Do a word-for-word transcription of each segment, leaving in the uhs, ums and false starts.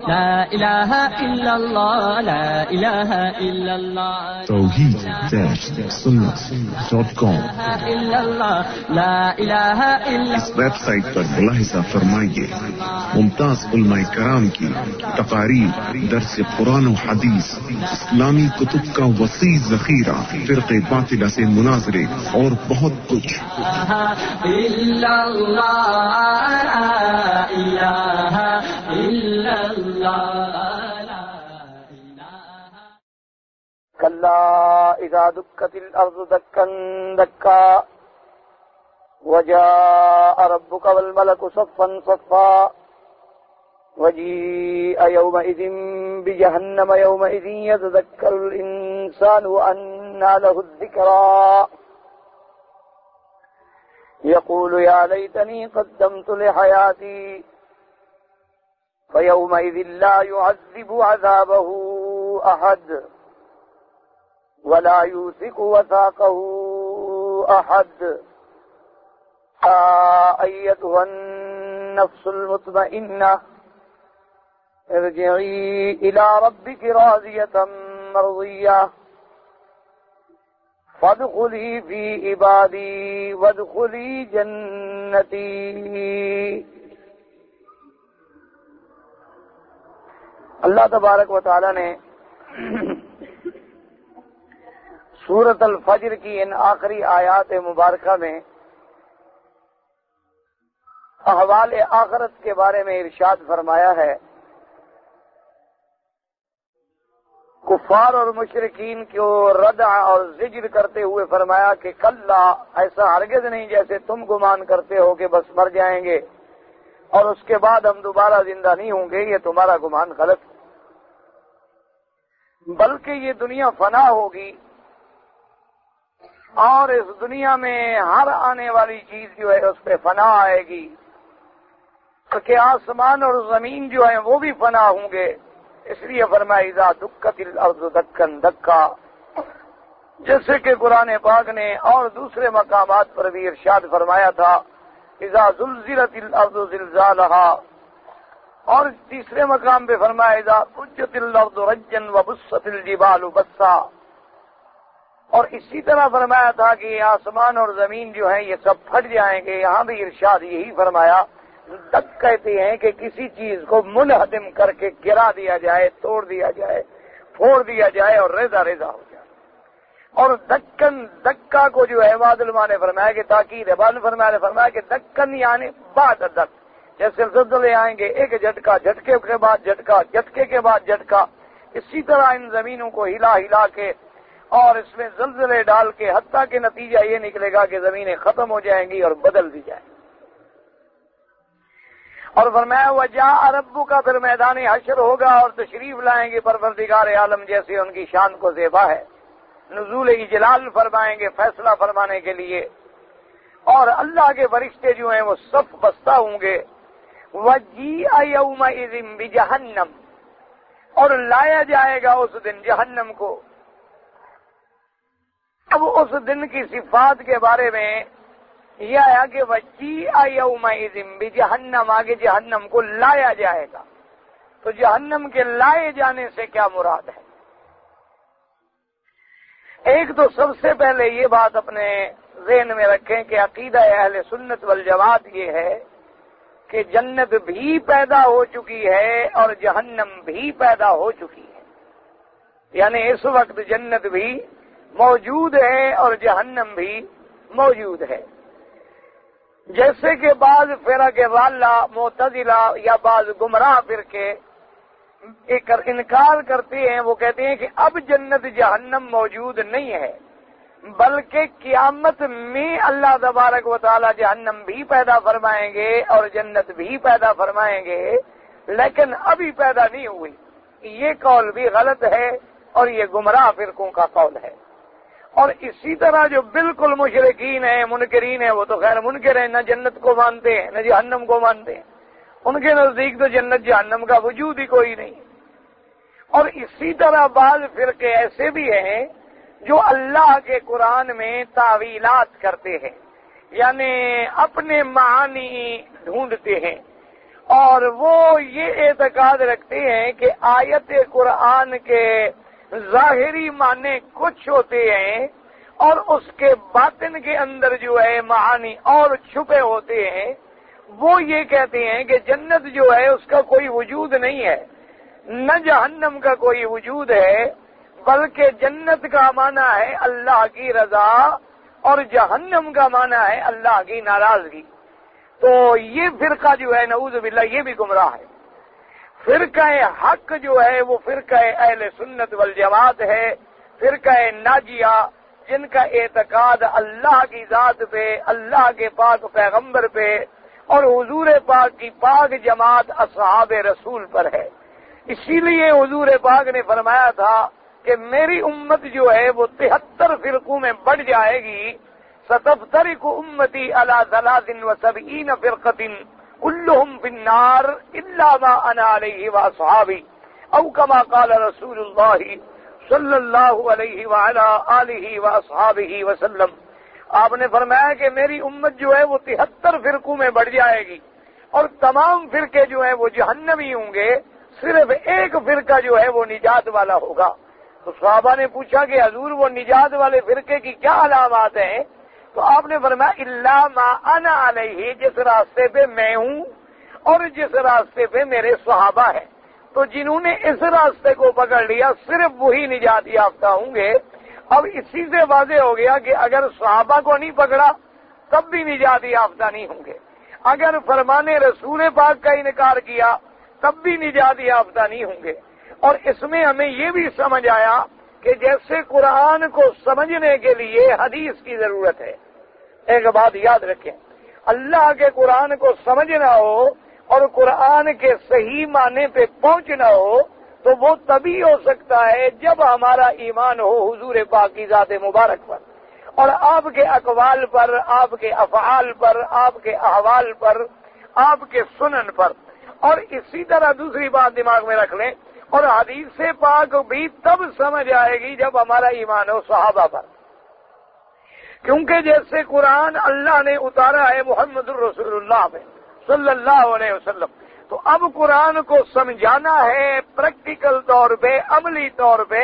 لا الہ الا اللہ لا الہ الا اللہ توحید سنت ڈاٹ کام لا الہ الا اس ویب سائٹ پر ملاحظہ فرمائیے ممتاز علماء کرام کی تقاریر، درس قرآن و حدیث، اسلامی کتب کا وسیع ذخیرہ، فرقے باطلہ سے مناظرے اور بہت کچھ۔ الا اللہ لا الہ الا اللہ کلا اذا دکت الارض دکا دکا وجاء ربك والملك صفا صفا وجيء يومئذ بجهنم يومئذ يتذكر الإنسان وأنى له الذكرى يقول يا ليتني قدمت لحياتي فيومئذ لا يعذب عذابه أحد ولا يوثق وثاقه أحد أيتها النفس المطمئنة ارجعي إلى ربك راضية مرضية فادخلي في عبادي وادخلي جنتي۔ اللہ تبارک و تعالی نے سورۃ الفجر کی ان آخری آیات مبارکہ میں احوال آخرت کے بارے میں ارشاد فرمایا ہے۔ کفار اور مشرکین کو ردع اور زجر کرتے ہوئے فرمایا کہ کلا، ایسا ہرگز نہیں جیسے تم گمان کرتے ہو کہ بس مر جائیں گے اور اس کے بعد ہم دوبارہ زندہ نہیں ہوں گے، یہ تمہارا گمان غلط، بلکہ یہ دنیا فنا ہوگی اور اس دنیا میں ہر آنے والی چیز جو ہے اس پہ فنا آئے گی، کہ آسمان اور زمین جو ہیں وہ بھی فنا ہوں گے۔ اس لیے فرمایا اذا دکت الارض دکا دکا، جیسے کہ قرآن پاک نے اور دوسرے مقامات پر بھی ارشاد فرمایا تھا اذا زلزلت الارض زلزالها، اور تیسرے مقام پہ فرمایا اذا رجت الارض رجا وبست الجبال بسا، اور اسی طرح فرمایا تھا کہ آسمان اور زمین جو ہیں یہ سب پھٹ جائیں گے۔ یہاں بھی ارشاد یہی فرمایا، دک کہتے ہیں کہ کسی چیز کو منہدم کر کے گرا دیا جائے، توڑ دیا جائے، پھوڑ دیا جائے اور ریزہ ریزہ ہو جائے۔ اور دکن، دکا کو جو ہے بعض علماء نے فرمایا کہ تاکید ہے، بعض فرمایا نے فرمایا کہ دکن یعنی بعد دک، جیسے زلزلے آئیں گے ایک جھٹکا، جھٹکے کے بعد جھٹکا، جھٹکے کے بعد جھٹکا، اسی طرح ان زمینوں کو ہلا ہلا کے اور اس میں زلزلے ڈال کے حتیٰ کہ نتیجہ یہ نکلے گا کہ زمینیں ختم ہو جائیں گی اور بدل دی جائیں گی۔ اور فرمایا وجاء ربک کا پھر میدان حشر ہوگا اور تشریف لائیں گے پروردگار عالم، جیسے ان کی شان کو زیبا ہے، نزول اجلال فرمائیں گے فیصلہ فرمانے کے لیے، اور اللہ کے فرشتے جو ہیں وہ صف بستہ ہوں گے۔ وجیء یومئذ بجہنم، اور لایا جائے گا اس دن جہنم کو۔ اب اس دن کی صفات کے بارے میں یہ آیا کہ وجیء یومئذ بجہنم، آگے جہنم کو لایا جائے گا، تو جہنم کے لائے جانے سے کیا مراد ہے؟ ایک تو سب سے پہلے یہ بات اپنے ذہن میں رکھیں کہ عقیدہ اہل سنت والجماعت یہ ہے کہ جنت بھی پیدا ہو چکی ہے اور جہنم بھی پیدا ہو چکی ہے، یعنی اس وقت جنت بھی موجود ہے اور جہنم بھی موجود ہے۔ جیسے کہ بعض فرق ضالہ معتزلہ یا بعض گمراہ فرقے ایک انکار کرتے ہیں، وہ کہتے ہیں کہ اب جنت جہنم موجود نہیں ہے، بلکہ قیامت میں اللہ تبارک و تعالی جہنم بھی پیدا فرمائیں گے اور جنت بھی پیدا فرمائیں گے، لیکن ابھی پیدا نہیں ہوئی۔ یہ قول بھی غلط ہے اور یہ گمراہ فرقوں کا قول ہے۔ اور اسی طرح جو بالکل مشرکین ہیں، منکرین ہیں، وہ تو خیر منکر ہیں، نہ جنت کو مانتے ہیں نہ جہنم کو مانتے ہیں، ان کے نزدیک تو جنت جہنم کا وجود ہی کوئی نہیں۔ اور اسی طرح بعض فرقے ایسے بھی ہیں جو اللہ کے قرآن میں تعویلات کرتے ہیں، یعنی اپنے معانی ڈھونڈتے ہیں اور وہ یہ اعتقاد رکھتے ہیں کہ آیت قرآن کے ظاہری معنی کچھ ہوتے ہیں اور اس کے باطن کے اندر جو ہے معانی اور چھپے ہوتے ہیں. وہ یہ کہتے ہیں کہ جنت جو ہے اس کا کوئی وجود نہیں ہے، نہ جہنم کا کوئی وجود ہے، بلکہ جنت کا معنی ہے اللہ کی رضا اور جہنم کا معنی ہے اللہ کی ناراضگی. تو یہ فرقہ جو ہے نعوذ باللہ یہ بھی گمراہ ہے. فرقہ حق جو ہے وہ فرقہ اہل سنت والجماعت ہے، فرقہ ناجیہ، جن کا اعتقاد اللہ کی ذات پہ، اللہ کے پاک پیغمبر پہ اور حضور پاک کی پاک جماعت اصحاب رسول پر ہے. اسی لیے حضور پاک نے فرمایا تھا کہ میری امت جو ہے وہ تہتر فرقوں میں بڑھ جائے گی. ستفترق امتی علی ثلاث وسبعین فرقۃ کلہم فی النار الا ما انا علیہ واصحابی او کما قال رسول اللہ صلی اللہ علیہ وعلی آلہ واصحابہ وسلم. آپ نے فرمایا کہ میری امت جو ہے وہ تہتر فرقوں میں بڑھ جائے گی اور تمام فرقے جو ہیں وہ جہنمی ہوں گے، صرف ایک فرقہ جو ہے وہ نجات والا ہوگا. تو صحابہ نے پوچھا کہ حضور وہ نجات والے فرقے کی کیا علامات ہیں؟ تو آپ نے فرمایا الا ما انا علیہ، جس راستے پہ میں ہوں اور جس راستے پہ میرے صحابہ ہیں. تو جنہوں نے اس راستے کو پکڑ لیا صرف وہی نجات یافتہ ہوں گے. اب اسی سے واضح ہو گیا کہ اگر صحابہ کو نہیں پکڑا تب بھی نجات یافتہ نہیں ہوں گے، اگر فرمان رسول پاک کا انکار کیا تب بھی نجات یافتہ نہیں ہوں گے. اور اس میں ہمیں یہ بھی سمجھ آیا کہ جیسے قرآن کو سمجھنے کے لیے حدیث کی ضرورت ہے. ایک بات یاد رکھیں، اللہ کے قرآن کو سمجھنا ہو اور قرآن کے صحیح معنی پہ پہنچنا ہو تو وہ تبھی ہو سکتا ہے جب ہمارا ایمان ہو حضور پاک کی ذات مبارک پر اور آپ کے اقوال پر، آپ کے افعال پر، آپ کے احوال پر، آپ کے سنن پر. اور اسی طرح دوسری بات دماغ میں رکھ لیں، اور حدیث پاک بھی تب سمجھ آئے گی جب ہمارا ایمان ہو صحابہ پر. کیونکہ جیسے قرآن اللہ نے اتارا ہے محمد الرسول اللہ میں صلی اللہ علیہ وسلم، تو اب قرآن کو سمجھانا ہے پریکٹیکل طور پہ، عملی طور پہ،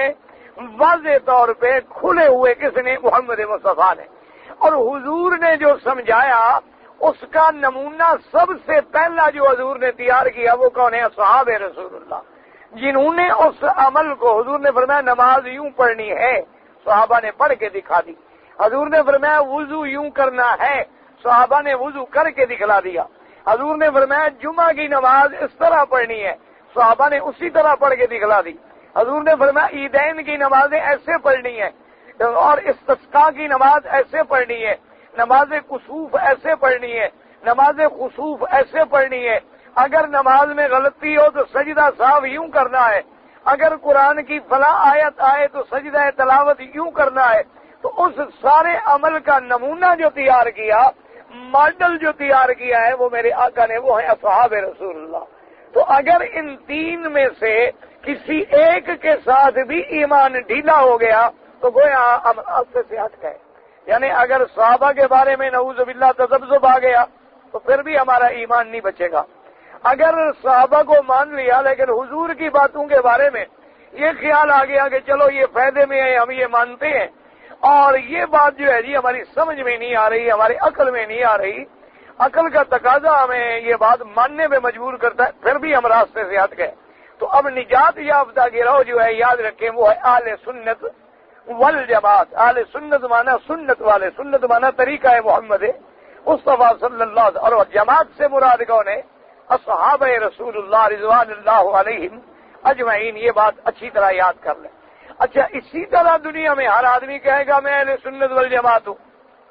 واضح طور پہ کھلے ہوئے کس نے؟ محمد مصطفیٰ نے. اور حضور نے جو سمجھایا اس کا نمونہ سب سے پہلا جو حضور نے تیار کیا وہ کون ہے؟ اصحاب رسول اللہ، جنہوں نے اس عمل کو، حضور نے فرمایا نماز یوں پڑھنی ہے، صحابہ نے پڑھ کے دکھا دی. حضور نے فرمایا وضو یوں کرنا ہے، صحابہ نے وضو کر کے دکھلا دیا. حضور نے فرمایا جمعہ کی نماز اس طرح پڑھنی ہے، صحابہ نے اسی طرح پڑھ کے دکھلا دی. حضور نے فرمایا عیدین کی نمازیں ایسے پڑھنی ہے اور استسقاء کی نماز ایسے پڑھنی ہے، نماز کسوف ایسے پڑھنی ہے، نماز خسوف ایسے پڑھنی ہے. اگر نماز میں غلطی ہو تو سجدہ صاحب یوں کرنا ہے، اگر قرآن کی فلاں آیت آئے تو سجدہ تلاوت یوں کرنا ہے. تو اس سارے عمل کا نمونہ جو تیار کیا، ماڈل جو تیار کیا ہے وہ میرے آقا نے، وہ ہے اصحاب رسول اللہ. تو اگر ان تین میں سے کسی ایک کے ساتھ بھی ایمان ڈھیلا ہو گیا تو گویا ہم راستے سے ہٹ گئے. یعنی اگر صحابہ کے بارے میں نعوذ باللہ تذبذب آ گیا تو پھر بھی ہمارا ایمان نہیں بچے گا. اگر صحابہ کو مان لیا لیکن حضور کی باتوں کے بارے میں یہ خیال آ گیا کہ چلو یہ فائدے میں ہے، ہم یہ مانتے ہیں، اور یہ بات جو ہے جی ہماری سمجھ میں نہیں آ رہی، ہماری عقل میں نہیں آ رہی، عقل کا تقاضا ہمیں یہ بات ماننے میں مجبور کرتا ہے، پھر بھی ہم راستے سے ہٹ گئے. تو اب نجات یافتہ گروہ جو ہے یاد رکھیں وہ ہے اہل سنت والجماعت. اہل سنت مانا سنت والے، سنت مانا طریقہ ہے محمد مصطفیٰ صلی اللہ علیہ وسلم، اور جماعت سے مراد کون ہے؟ اصحاب رسول اللہ رضوان اللہ علیہم اجمعین. یہ بات اچھی طرح یاد کر لیں. اچھا، اسی طرح دنیا میں ہر آدمی کہے گا میں اہل سنت والجماعت ہوں.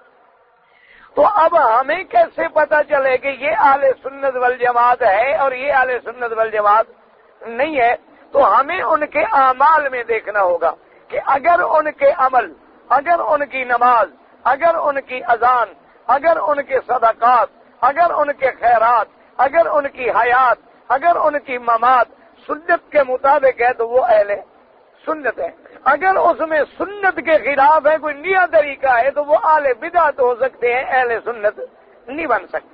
تو اب ہمیں کیسے پتا چلے کہ یہ اہل سنت والجماعت ہے اور یہ اہل سنت والجماعت نہیں ہے؟ تو ہمیں ان کے اعمال میں دیکھنا ہوگا کہ اگر ان کے عمل، اگر ان کی نماز، اگر ان کی اذان، اگر ان کے صدقات، اگر ان کے خیرات، اگر ان کی حیات، اگر ان کی ممات سنت کے مطابق ہے تو وہ اہل سنت ہے. اگر اس میں سنت کے خلاف ہے، کوئی نیا طریقہ ہے، تو وہ اہل بدعت ہو سکتے ہیں، اہل سنت نہیں بن سکتے.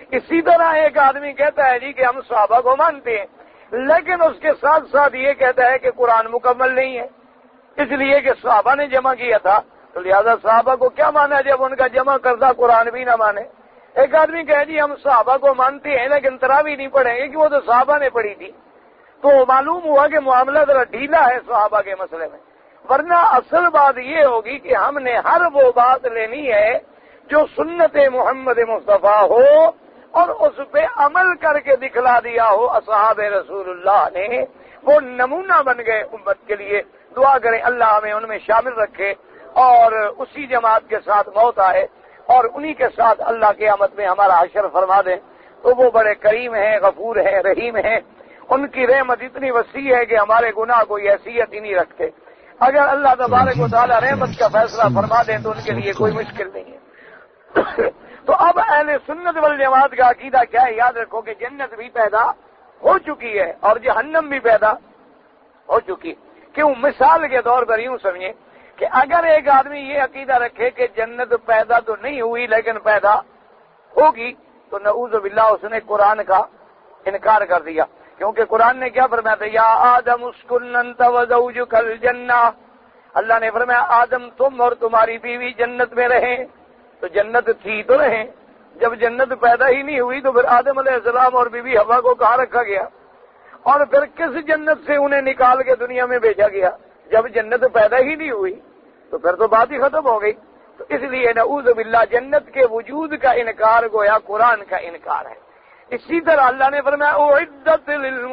اسی طرح ایک آدمی کہتا ہے جی کہ ہم صحابہ کو مانتے ہیں، لیکن اس کے ساتھ ساتھ یہ کہتا ہے کہ قرآن مکمل نہیں ہے، اس لیے کہ صحابہ نے جمع کیا تھا تو لہذا صحابہ کو کیا مانا جب ان کا جمع کردہ قرآن بھی نہ مانے۔ ایک آدمی کہے جی ہم صحابہ کو مانتے ہیں لیکن تراویح نہیں پڑھیں گے کہ وہ تو صحابہ نے پڑھی تھی، تو معلوم ہوا کہ معاملہ ذرا ڈھیلا ہے صحابہ کے مسئلے میں، ورنہ اصل بات یہ ہوگی کہ ہم نے ہر وہ بات لینی ہے جو سنت محمد مصطفیٰ ہو اور اس پہ عمل کر کے دکھلا دیا ہو اصحاب رسول اللہ نے، وہ نمونہ بن گئے امت کے لیے۔ دعا کریں اللہ ہمیں ان میں شامل رکھے اور اسی جماعت کے ساتھ موت آئے اور انہی کے ساتھ اللہ قیامت میں ہمارا حشر فرما دیں۔ تو وہ بڑے کریم ہیں، غفور ہیں، رحیم ہیں، ان کی رحمت اتنی وسیع ہے کہ ہمارے گناہ کوئی حیثیت ہی نہیں رکھتے۔ اگر اللہ تبارک و تعالی رحمت کا فیصلہ فرما دیں تو ان کے لیے کوئی مشکل نہیں ہے۔ تو اب اہل سنت والجماعت کا عقیدہ کیا ہے؟ یاد رکھو کہ جنت بھی پیدا ہو چکی ہے اور جہنم بھی پیدا ہو چکی ہے۔ کیوں؟ مثال کے طور پر یوں سمجھیں کہ اگر ایک آدمی یہ عقیدہ رکھے کہ جنت پیدا تو نہیں ہوئی لیکن پیدا ہوگی تو نعوذ باللہ اس نے قرآن کا انکار کر دیا، کیونکہ قرآن نے کیا فرمایا تھا؟ یا آدم اسکن انت وزوجک الجنہ، اللہ نے فرمایا آدم تم اور تمہاری بیوی جنت میں رہیں، تو جنت تھی تو رہیں۔ جب جنت پیدا ہی نہیں ہوئی تو پھر آدم علیہ السلام اور بی بی حوا کو کہاں رکھا گیا اور پھر کس جنت سے انہیں نکال کے دنیا میں بھیجا گیا؟ جب جنت پیدا ہی نہیں ہوئی تو پھر تو بات ہی ختم ہو گئی۔ تو اس لیے نعوذ باللہ جنت کے وجود کا انکار گویا قرآن کا انکار ہے۔ اسی طرح اللہ نے فرمایا اعدت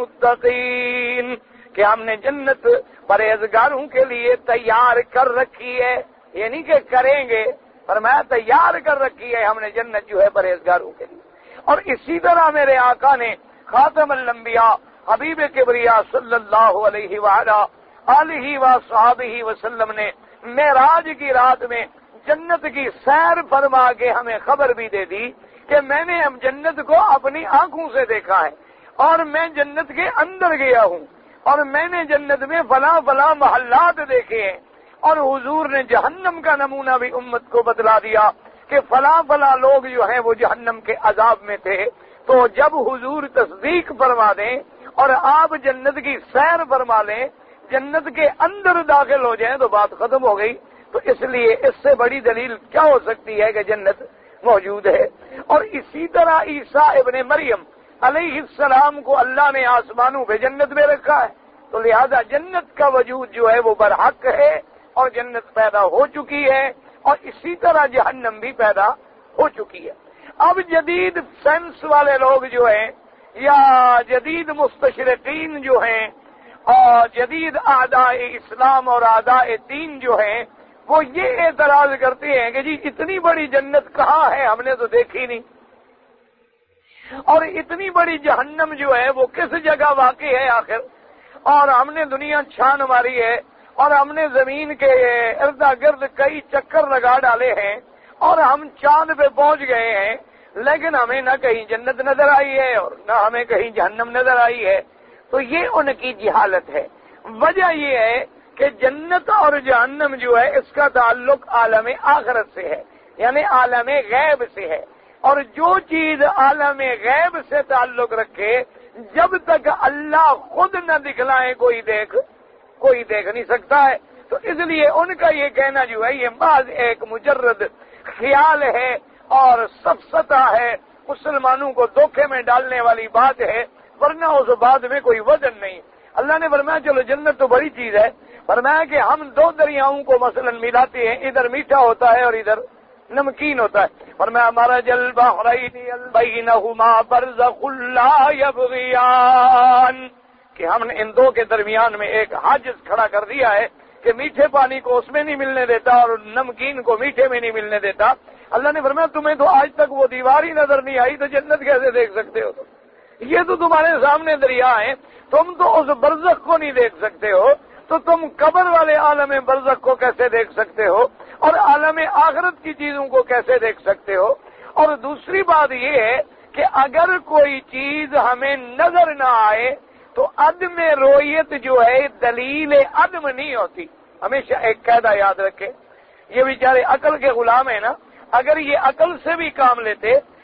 للمتقین کہ ہم نے جنت پرہیزگاروں کے لیے تیار کر رکھی ہے، یعنی کہ کریں گے، فرمایا تیار کر رکھی ہے ہم نے جنت جو ہے پرہیزگاروں کے لیے۔ اور اسی طرح میرے آقا نے خاتم الانبیاء حبیب کبریا صلی اللہ علیہ وآلہ آلہ وصحبہ وسلم نے معراج کی رات میں جنت کی سیر فرما کے ہمیں خبر بھی دے دی کہ میں نے ہم جنت کو اپنی آنکھوں سے دیکھا ہے اور میں جنت کے اندر گیا ہوں اور میں نے جنت میں فلاں فلاں محلات دیکھے ہیں، اور حضور نے جہنم کا نمونہ بھی امت کو بتلا دیا کہ فلاں فلاں لوگ جو ہیں وہ جہنم کے عذاب میں تھے۔ تو جب حضور تصدیق فرما دیں اور آپ جنت کی سیر فرما لیں، جنت کے اندر داخل ہو جائیں تو بات ختم ہو گئی۔ تو اس لیے اس سے بڑی دلیل کیا ہو سکتی ہے کہ جنت موجود ہے۔ اور اسی طرح عیسیٰ ابن مریم علیہ السلام کو اللہ نے آسمانوں پہ جنت میں رکھا ہے، تو لہذا جنت کا وجود جو ہے وہ برحق ہے اور جنت پیدا ہو چکی ہے، اور اسی طرح جہنم بھی پیدا ہو چکی ہے۔ اب جدید سائنس والے لوگ جو ہیں یا جدید مستشرقین جو ہیں اور جدید اعداء اسلام اور اعداء دین جو ہیں وہ یہ اعتراض کرتے ہیں کہ جی اتنی بڑی جنت کہاں ہے، ہم نے تو دیکھی نہیں، اور اتنی بڑی جہنم جو ہے وہ کس جگہ واقع ہے آخر، اور ہم نے دنیا چھان ماری ہے اور ہم نے زمین کے ارد گرد کئی چکر لگا ڈالے ہیں اور ہم چاند پہ پہنچ گئے ہیں، لیکن ہمیں نہ کہیں جنت نظر آئی ہے اور نہ ہمیں کہیں جہنم نظر آئی ہے۔ تو یہ ان کی جہالت ہے۔ وجہ یہ ہے کہ جنت اور جہنم جو ہے اس کا تعلق عالم آخرت سے ہے، یعنی عالم غیب سے ہے، اور جو چیز عالم غیب سے تعلق رکھے جب تک اللہ خود نہ دکھلائے کوئی دیکھ کوئی دیکھ نہیں سکتا ہے۔ تو اس لیے ان کا یہ کہنا جو ہے یہ بعض ایک مجرد خیال ہے اور سفسطہ ہے، مسلمانوں کو دھوکے میں ڈالنے والی بات ہے، ورنہ اس بات میں کوئی وزن نہیں۔ اللہ نے فرمایا چلو جنت تو بڑی چیز ہے، فرمایا کہ ہم دو دریاؤں کو مثلا ملاتے ہیں، ادھر میٹھا ہوتا ہے اور ادھر نمکین ہوتا ہے، فرمایا مرج البحرین بینہما برزخ لا یبغیان، کہ ہم نے ان دو کے درمیان میں ایک حاجز کھڑا کر دیا ہے کہ میٹھے پانی کو اس میں نہیں ملنے دیتا اور نمکین کو میٹھے میں نہیں ملنے دیتا۔ اللہ نے فرمایا تمہیں تو آج تک وہ دیوار ہی نظر نہیں آئی تو جنت کیسے دیکھ سکتے ہو؟ تم یہ تو تمہارے سامنے دریا ہیں، تم تو اس برزخ کو نہیں دیکھ سکتے ہو، تو تم قبر والے عالم برزخ کو کیسے دیکھ سکتے ہو اور عالم آخرت کی چیزوں کو کیسے دیکھ سکتے ہو؟ اور دوسری بات یہ ہے کہ اگر کوئی چیز ہمیں نظر نہ آئے تو عدم رویت جو ہے دلیل عدم نہیں ہوتی۔ ہمیشہ ایک قاعدہ یاد رکھے، یہ بیچارے عقل کے غلام ہیں نا، اگر یہ عقل سے بھی کام لیتے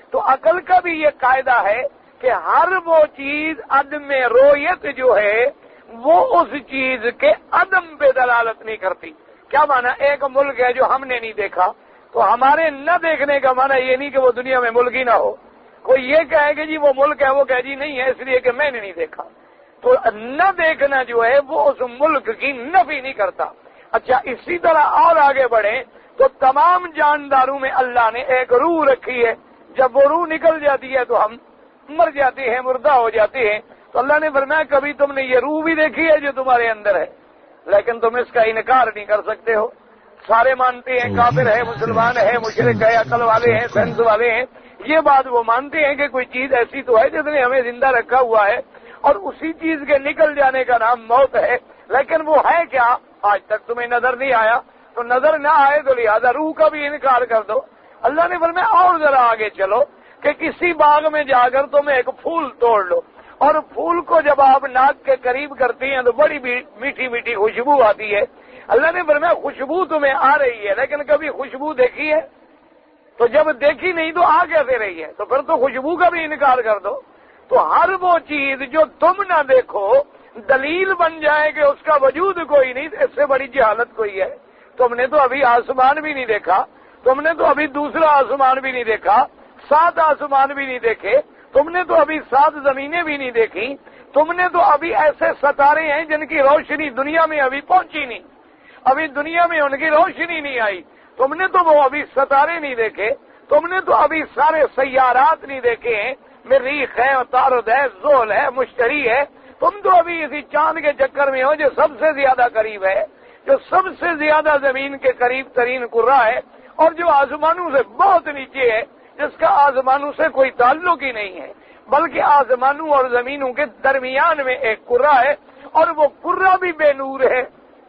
تو عقل کا بھی یہ قاعدہ ہے کہ ہر وہ چیز عدم رویت جو ہے وہ اس چیز کے عدم پہ دلالت نہیں کرتی. کیا مانا؟ ایک ملک ہے جو ہم نے نہیں دیکھا، تو ہمارے نہ دیکھنے کا مانا یہ نہیں کہ وہ دنیا میں ملک ہی نہ ہو. کوئی یہ کہے کہ جی وہ ملک ہے، وہ کہے جی نہیں ہے اس لیے کہ میں نے نہیں دیکھا. تو نہ دیکھنا جو ہے وہ اس ملک کی نفی نہیں کرتا. اچھا، اسی طرح اور آگے بڑھیں تو تمام جانداروں میں اللہ نے ایک روح رکھی ہے. جب وہ روح نکل جاتی ہے تو ہم مر جاتے ہیں، مردہ ہو جاتے ہیں. تو اللہ نے فرمایا کبھی تم نے یہ روح بھی دیکھی ہے جو تمہارے اندر ہے، لیکن تم اس کا انکار نہیں کر سکتے ہو. سارے مانتے ہیں، کافر ہے، مسلمان ہے، مشرک ہے، عقل والے ہیں، سائنس والے ہیں، یہ بات وہ مانتے ہیں کہ کوئی چیز ایسی تو ہے جس نے ہمیں زندہ رکھا ہوا ہے، اور اسی چیز کے نکل جانے کا نام موت ہے. لیکن وہ ہے کیا آج تک تمہیں نظر نہیں آیا، تو نظر نہ آئے تو لہذا روح کا بھی انکار کر دو. اللہ نے فرمایا اور ذرا آگے چلو کہ کسی باغ میں جا کر تم ایک پھول توڑ لو، اور پھول کو جب آپ ناک کے قریب کرتی ہیں تو بڑی میٹھی میٹھی خوشبو آتی ہے. اللہ نے فرمایا خوشبو تمہیں آ رہی ہے، لیکن کبھی خوشبو دیکھی ہے؟ تو جب دیکھی نہیں تو آ کیسے رہی ہے؟ تو پھر تو خوشبو کا بھی انکار کر دو. تو ہر وہ چیز جو تم نہ دیکھو دلیل بن جائے کہ اس کا وجود کوئی نہیں، اس سے بڑی جہالت کوئی ہے. تم نے تو ابھی آسمان بھی نہیں دیکھا، تم نے تو ابھی دوسرا آسمان بھی نہیں دیکھا، سات آسمان بھی نہیں دیکھے، تم نے تو ابھی سات زمینیں بھی نہیں دیکھی، تم نے تو ابھی ایسے ستارے ہیں جن کی روشنی دنیا میں ابھی پہنچی نہیں، ابھی دنیا میں ان کی روشنی نہیں آئی. تم نے تو وہ ابھی ستارے نہیں دیکھے، تم نے تو ابھی سارے سیارات نہیں دیکھے ہیں، مریخ ہے، عطارد ہے، زحل ہے، مشتری ہے. تم تو ابھی اسی چاند کے چکر میں ہو جو سب سے زیادہ قریب ہے، جو سب سے زیادہ زمین کے قریب ترین کرہ ہے، اور جو آسمانوں سے بہت نیچے ہے، جس کا آسمانوں سے کوئی تعلق ہی نہیں ہے، بلکہ آسمانوں اور زمینوں کے درمیان میں ایک کرہ ہے، اور وہ کرہ بھی بے نور ہے.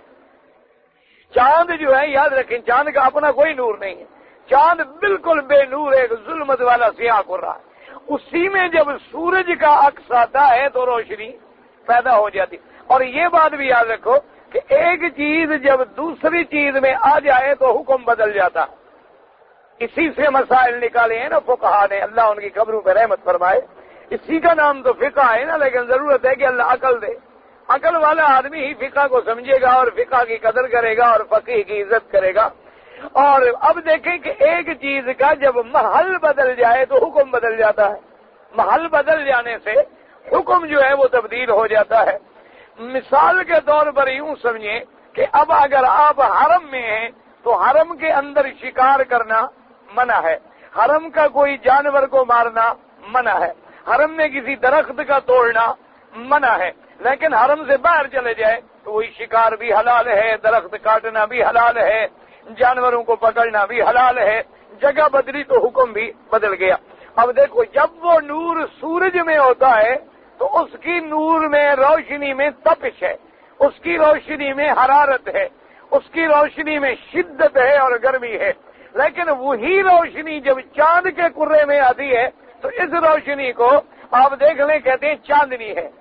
چاند جو ہے یاد رکھیں چاند کا اپنا کوئی نور نہیں ہے، چاند بالکل بے نور ہے، ظلمت والا سیاہ کرہ ہے. اسی میں جب سورج کا عکس آتا ہے تو روشنی پیدا ہو جاتی. اور یہ بات بھی یاد رکھو کہ ایک چیز جب دوسری چیز میں آ جائے تو حکم بدل جاتا. اسی سے مسائل نکالے ہیں نا فقہا نے، اللہ ان کی قبروں پہ رحمت فرمائے. اسی کا نام تو فقہ ہے نا، لیکن ضرورت ہے کہ اللہ عقل دے. عقل والا آدمی ہی فقہ کو سمجھے گا اور فقہ کی قدر کرے گا اور فقیہ کی عزت کرے گا. اور اب دیکھیں کہ ایک چیز کا جب محل بدل جائے تو حکم بدل جاتا ہے. محل بدل جانے سے حکم جو ہے وہ تبدیل ہو جاتا ہے. مثال کے طور پر یوں سمجھیں کہ اب اگر آپ حرم میں ہیں تو حرم کے اندر شکار کرنا منع ہے، حرم کا کوئی جانور کو مارنا منع ہے، حرم میں کسی درخت کا توڑنا منع ہے. لیکن حرم سے باہر چلے جائے تو وہی شکار بھی حلال ہے، درخت کاٹنا بھی حلال ہے، جانوروں کو پکڑنا بھی حلال ہے. جگہ بدلی تو حکم بھی بدل گیا. اب دیکھو جب وہ نور سورج میں ہوتا ہے تو اس کی نور میں روشنی میں تپش ہے، اس کی روشنی میں حرارت ہے، اس کی روشنی میں شدت ہے اور گرمی ہے. لیکن وہی روشنی جب چاند کے کرے میں آتی ہے تو اس روشنی کو آپ دیکھ لیں کہتے ہیں چاندنی ہے.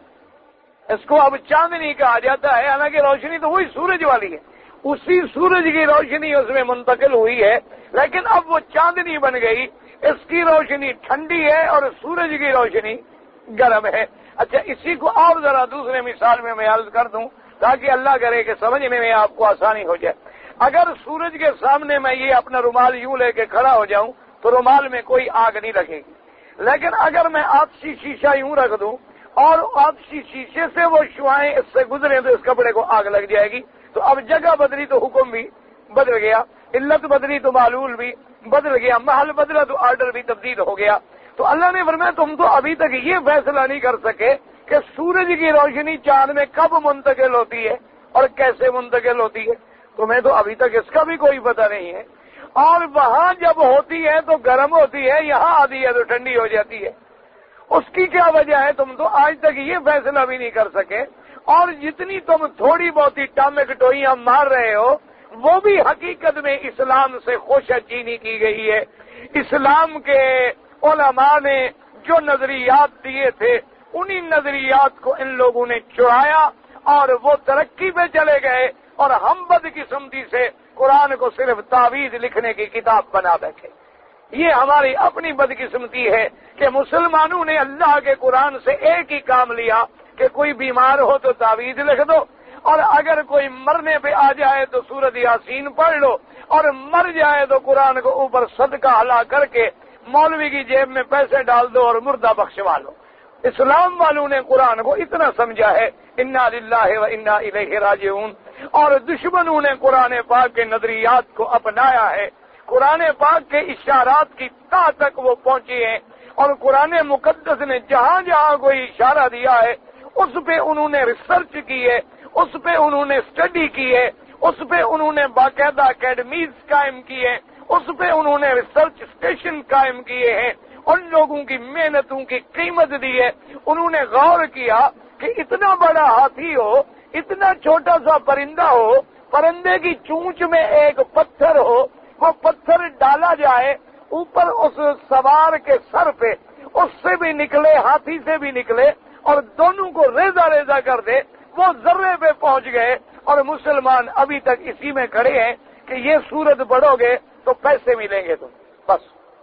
اس کو اب چاندنی کہا جاتا ہے، حالانکہ روشنی تو وہی سورج والی ہے، اسی سورج کی روشنی اس میں منتقل ہوئی ہے، لیکن اب وہ چاندنی بن گئی. اس کی روشنی ٹھنڈی ہے اور سورج کی روشنی گرم ہے. اچھا، اسی کو اور ذرا دوسرے مثال میں میں عرض کر دوں تاکہ اللہ کرے کہ سمجھنے میں آپ کو آسانی ہو جائے. اگر سورج کے سامنے میں یہ اپنا رومال یوں لے کے کھڑا ہو جاؤں تو رومال میں کوئی آگ نہیں لگے گی. لیکن اگر میں آتشی شیشہ یوں رکھ دوں اور آتشی شیشے سے وہ شعائیں اس سے گزرے تو اس کپڑے کو آگ لگ جائے گی. تو اب جگہ بدلی تو حکم بھی بدل گیا، علت بدلی تو معلول بھی بدل گیا، محل بدلا تو آرڈر بھی تبدیل ہو گیا. تو اللہ نے فرمایا تم تو ابھی تک یہ فیصلہ نہیں کر سکے کہ سورج کی روشنی چاند میں کب منتقل ہوتی ہے اور کیسے منتقل ہوتی ہے. تمہیں تو ابھی تک اس کا بھی کوئی پتہ نہیں ہے. اور وہاں جب ہوتی ہے تو گرم ہوتی ہے، یہاں آتی ہے تو ٹھنڈی ہو جاتی ہے. اس کی کیا وجہ ہے؟ تم تو آج تک یہ فیصلہ بھی نہیں کر سکے. اور جتنی تم تھوڑی بہت ٹامک ٹوئیاں مار رہے ہو وہ بھی حقیقت میں اسلام سے خوش چینی کی گئی ہے. اسلام کے علماء نے جو نظریات دیے تھے انہی نظریات کو ان لوگوں نے چڑھایا اور وہ ترقی پہ چلے گئے، اور ہم بدقسمتی سے قرآن کو صرف تعویذ لکھنے کی کتاب بنا بیٹھے. یہ ہماری اپنی بدقسمتی ہے کہ مسلمانوں نے اللہ کے قرآن سے ایک ہی کام لیا کہ کوئی بیمار ہو تو تعویذ لکھ دو، اور اگر کوئی مرنے پہ آ جائے تو سورۃ یاسین پڑھ لو، اور مر جائے تو قرآن کو اوپر صدقہ ہلا کر کے مولوی کی جیب میں پیسے ڈال دو اور مردہ بخشوا لو۔ اسلام والوں نے قرآن کو اتنا سمجھا ہے، انا للہ و انا الیہ راجعون، اور دشمنوں نے قرآن پاک کے نظریات کو اپنایا ہے، قرآن پاک کے اشارات کی تا تک وہ پہنچے ہیں، اور قرآن مقدس نے جہاں جہاں کوئی اشارہ دیا ہے اس پہ انہوں نے ریسرچ کی ہے، اس پہ انہوں نے اسٹڈی کی ہے، اس پہ انہوں نے باقاعدہ اکیڈمیز قائم کی ہے، اس پہ انہوں نے ریسرچ اسٹیشن قائم کیے ہیں، ان لوگوں کی محنتوں کی قیمت دی ہے۔ انہوں نے غور کیا کہ اتنا بڑا ہاتھی ہو، اتنا چھوٹا سا پرندہ ہو، پرندے کی چونچ میں ایک پتھر ہو، وہ پتھر ڈالا جائے اوپر اس سوار کے سر پہ، اس سے بھی نکلے، ہاتھی سے بھی نکلے، اور دونوں کو ریزہ ریزہ کر دے، وہ ذرے پہ پہنچ گئے، اور مسلمان ابھی تک اسی میں کھڑے ہیں کہ یہ سورت پڑھو گے تو پیسے ملیں گے۔ تو بس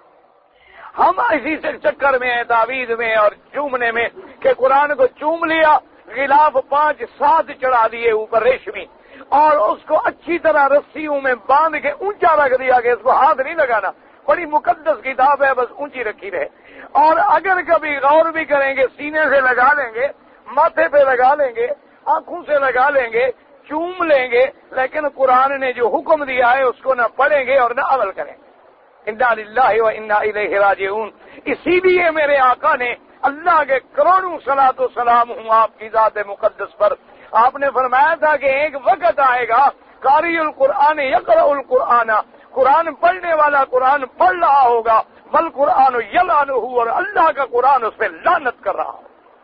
ہم اسی سے چکر میں ہیں، تعویذ میں اور چومنے میں، کہ قرآن کو چوم لیا، غلاف پانچ سات چڑھا دیے اوپر ریشمی، اور اس کو اچھی طرح رسیوں میں باندھ کے اونچا رکھ دیا کہ اس کو ہاتھ نہیں لگانا، بڑی مقدس کتاب ہے، بس اونچی رکھی رہے۔ اور اگر کبھی غور بھی کریں گے، سینے سے لگا لیں گے، ماتھے پہ لگا لیں گے، آنکھوں سے لگا لیں گے، چوم لیں گے، لیکن قرآن نے جو حکم دیا ہے اس کو نہ پڑھیں گے اور نہ عمل کریں گے۔ انا للہ و انا الیہ راجعون۔ اسی لیے میرے آقا نے، اللہ کے کروڑوں صلاۃ و سلام ہوں آپ کی ذات مقدس پر، آپ نے فرمایا تھا کہ ایک وقت آئے گا، قاری القرآن یقرأ القرآن، قرآن پڑھنے والا قرآن پڑھ رہا ہوگا، والقرآن یلعنہ، اور اللہ کا قرآن اس پہ لعنت کر رہا ہوگا۔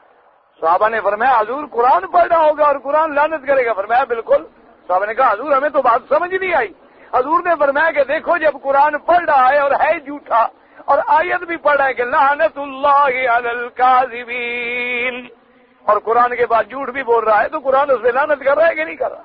صحابہ نے فرمایا حضور قرآن پڑھ رہا ہوگا اور قرآن لعنت کرے گا؟ فرمایا بالکل۔ صحابہ نے کہا حضور ہمیں تو بات سمجھ نہیں آئی۔ حضور نے فرمایا کہ دیکھو جب قرآن پڑھ رہا ہے اور ہے جھوٹا، اور آیت بھی پڑھ رہا ہے کہ لعنت اللہ علی الکاذبین، اور قرآن کے بعد جھوٹ بھی بول رہا ہے، تو قرآن اس پہ لعنت کر رہا ہے کہ نہیں کر رہا؟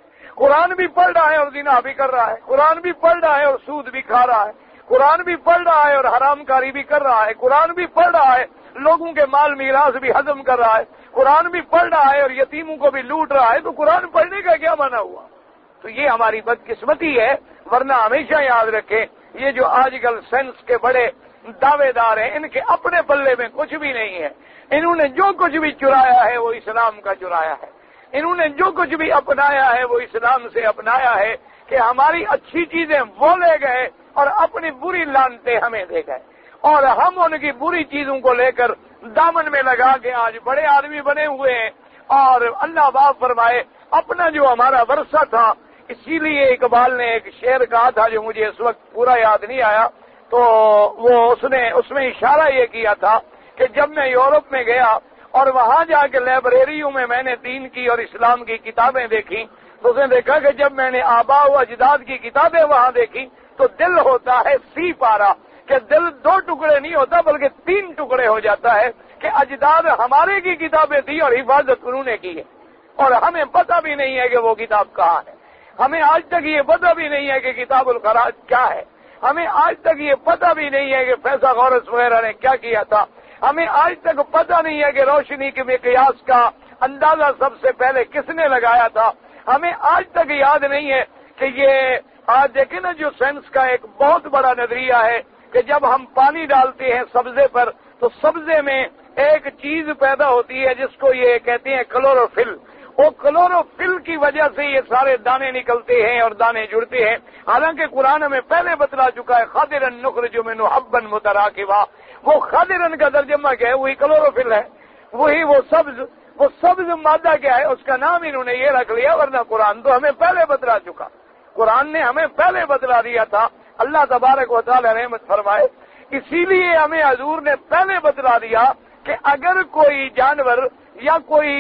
قرآن بھی پڑھ رہا ہے اور زنا بھی کر رہا ہے، قرآن بھی پڑھ رہا ہے اور سود بھی کھا رہا ہے، قرآن بھی پڑھ رہا ہے اور حرام کاری بھی کر رہا ہے، قرآن بھی پڑھ رہا ہے لوگوں کے مال میراث بھی ہضم کر رہا ہے، قرآن بھی پڑھ رہا ہے اور یتیموں کو بھی لوٹ رہا ہے، تو قرآن پڑھنے کا کیا معنی ہوا؟ تو یہ ہماری بدقسمتی ہے۔ ورنہ ہمیشہ یاد رکھیں، یہ جو آج کل سائنس کے بڑے دعوے دار ہیں، ان کے اپنے پلے میں کچھ بھی نہیں ہے۔ انہوں نے جو کچھ بھی چرایا ہے وہ اسلام کا چرایا ہے، انہوں نے جو کچھ بھی اپنایا ہے وہ اسلام سے اپنایا ہے، کہ ہماری اچھی چیزیں وہ لے گئے اور اپنی بری لانتیں ہمیں دے گئے، اور ہم ان کی بری چیزوں کو لے کر دامن میں لگا کے آج بڑے آدمی بنے ہوئے ہیں۔ اور اللہ باپ فرمائے اپنا جو ہمارا ورثہ تھا، اسی لیے اقبال نے ایک شعر کہا تھا جو مجھے اس وقت پورا یاد نہیں آیا، تو وہ اس نے اس میں اشارہ یہ کیا تھا کہ جب میں یورپ میں گیا اور وہاں جا کے لائبریریوں میں میں نے دین کی اور اسلام کی کتابیں دیکھی، تو اس نے دیکھا کہ جب میں نے آباء و اجداد کی کتابیں وہاں دیکھی تو دل ہوتا ہے سی پارا، کہ دل دو ٹکڑے نہیں ہوتا بلکہ تین ٹکڑے ہو جاتا ہے، کہ اجداد ہمارے کی کتابیں تھی اور حفاظت انہوں نے کی ہے، اور ہمیں پتہ بھی نہیں ہے کہ وہ کتاب کہاں ہے، ہمیں آج تک یہ پتہ بھی نہیں ہے کہ کتاب الخراج کیا ہے، ہمیں آج تک یہ پتہ بھی نہیں ہے کہ فیصل غورث وغیرہ نے کیا کیا تھا، ہمیں آج تک پتہ نہیں ہے کہ روشنی کے مقیاس کا اندازہ سب سے پہلے کس نے لگایا تھا، ہمیں آج تک یاد نہیں ہے کہ یہ آج دیکھیں نا جو سائنس کا ایک بہت بڑا نظریہ ہے کہ جب ہم پانی ڈالتے ہیں سبزے پر تو سبزے میں ایک چیز پیدا ہوتی ہے جس کو یہ کہتے ہیں کلوروفل، وہ کلوروفل کی وجہ سے یہ سارے دانے نکلتے ہیں اور دانے جڑتے ہیں، حالانکہ قرآن ہمیں پہلے بتلا چکا ہے خاضرا نخرج منہ حبا متراکبا، وہ خاضرا کا ترجمہ کیا ہے؟ وہی کلوروفل ہے، وہی وہ سبز وہ سبز مادہ کیا ہے اس کا نام انہوں نے یہ رکھ لیا، ورنہ قرآن تو ہمیں پہلے بتلا چکا، قرآن نے ہمیں پہلے بتلا دیا تھا۔ اللہ تبارک و تعالی رحمت فرمائے، اسی لیے ہمیں حضور نے پہلے بتلا دیا کہ اگر کوئی جانور یا کوئی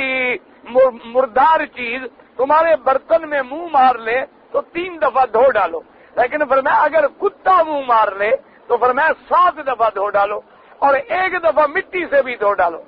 مردار چیز تمہارے برتن میں منہ مار لے تو تین دفعہ دھو ڈالو، لیکن فرمایا اگر کتا منہ مار لے تو فرمایا سات دفعہ دھو ڈالو، اور ایک دفعہ مٹی سے بھی دھو ڈالو۔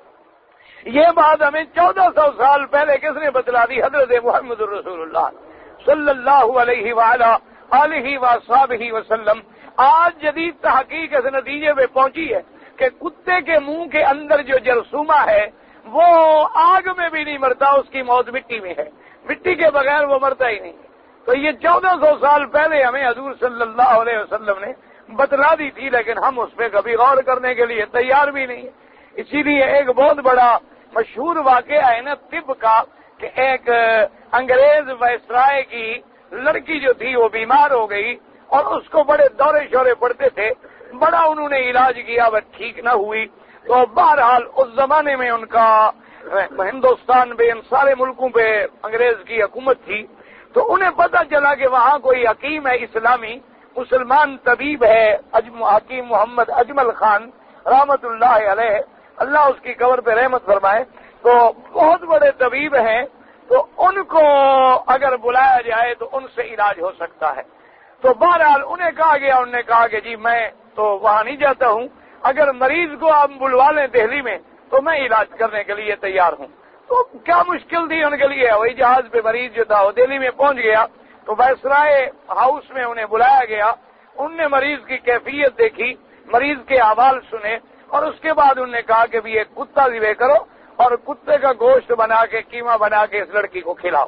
یہ بات ہمیں چودہ سو سال پہلے کس نے بتلا دی؟ حضرت محمد رسول اللہ صلی اللہ علیہ وآلہ آلہ وصحبہ وسلم۔ آج جدید تحقیق اس نتیجے پہ پہنچی ہے کہ کتے کے منہ کے اندر جو جرثومہ ہے وہ آگ میں بھی نہیں مرتا، اس کی موت مٹی میں ہے، مٹی کے بغیر وہ مرتا ہی نہیں۔ تو یہ چودہ سو سال پہلے ہمیں حضور صلی اللہ علیہ وسلم نے بتلا دی تھی، لیکن ہم اس پہ کبھی غور کرنے کے لیے تیار بھی نہیں ہیں۔ اسی لیے ایک بہت بڑا مشہور واقعہ ہے نا طب کا کہ ایک انگریز وائسرائے کی لڑکی جو تھی وہ بیمار ہو گئی اور اس کو بڑے دورے شورے پڑتے تھے، بڑا انہوں نے علاج کیا بس ٹھیک نہ ہوئی۔ تو بہرحال اس زمانے میں ان کا ہندوستان پہ ان سارے ملکوں پہ انگریز کی حکومت تھی، تو انہیں پتہ چلا کہ وہاں کوئی حکیم ہے اسلامی مسلمان طبیب ہے حکیم محمد اجمل خان رحمت اللہ علیہ، اللہ اس کی قبر پہ رحمت فرمائے، تو بہت بڑے طبیب ہیں، تو ان کو اگر بلایا جائے تو ان سے علاج ہو سکتا ہے۔ تو بہرحال انہیں کہا گیا، انہوں نے کہا کہ جی میں تو وہاں نہیں جاتا ہوں، اگر مریض کو آپ بلوا لیں دہلی میں تو میں علاج کرنے کے لیے تیار ہوں۔ تو کیا مشکل تھی ان کے لیے، ہوائی جہاز پہ مریض جو تھا وہ دہلی میں پہنچ گیا، تو وائسرائے ہاؤس میں انہیں بلایا گیا، ان نے مریض کی کیفیت دیکھی، مریض کے احوال سنے، اور اس کے بعد انہوں نے کہا کہ بھی ایک کتا ذبح کرو اور کتے کا گوشت بنا کے قیمہ بنا کے اس لڑکی کو کھلاؤ۔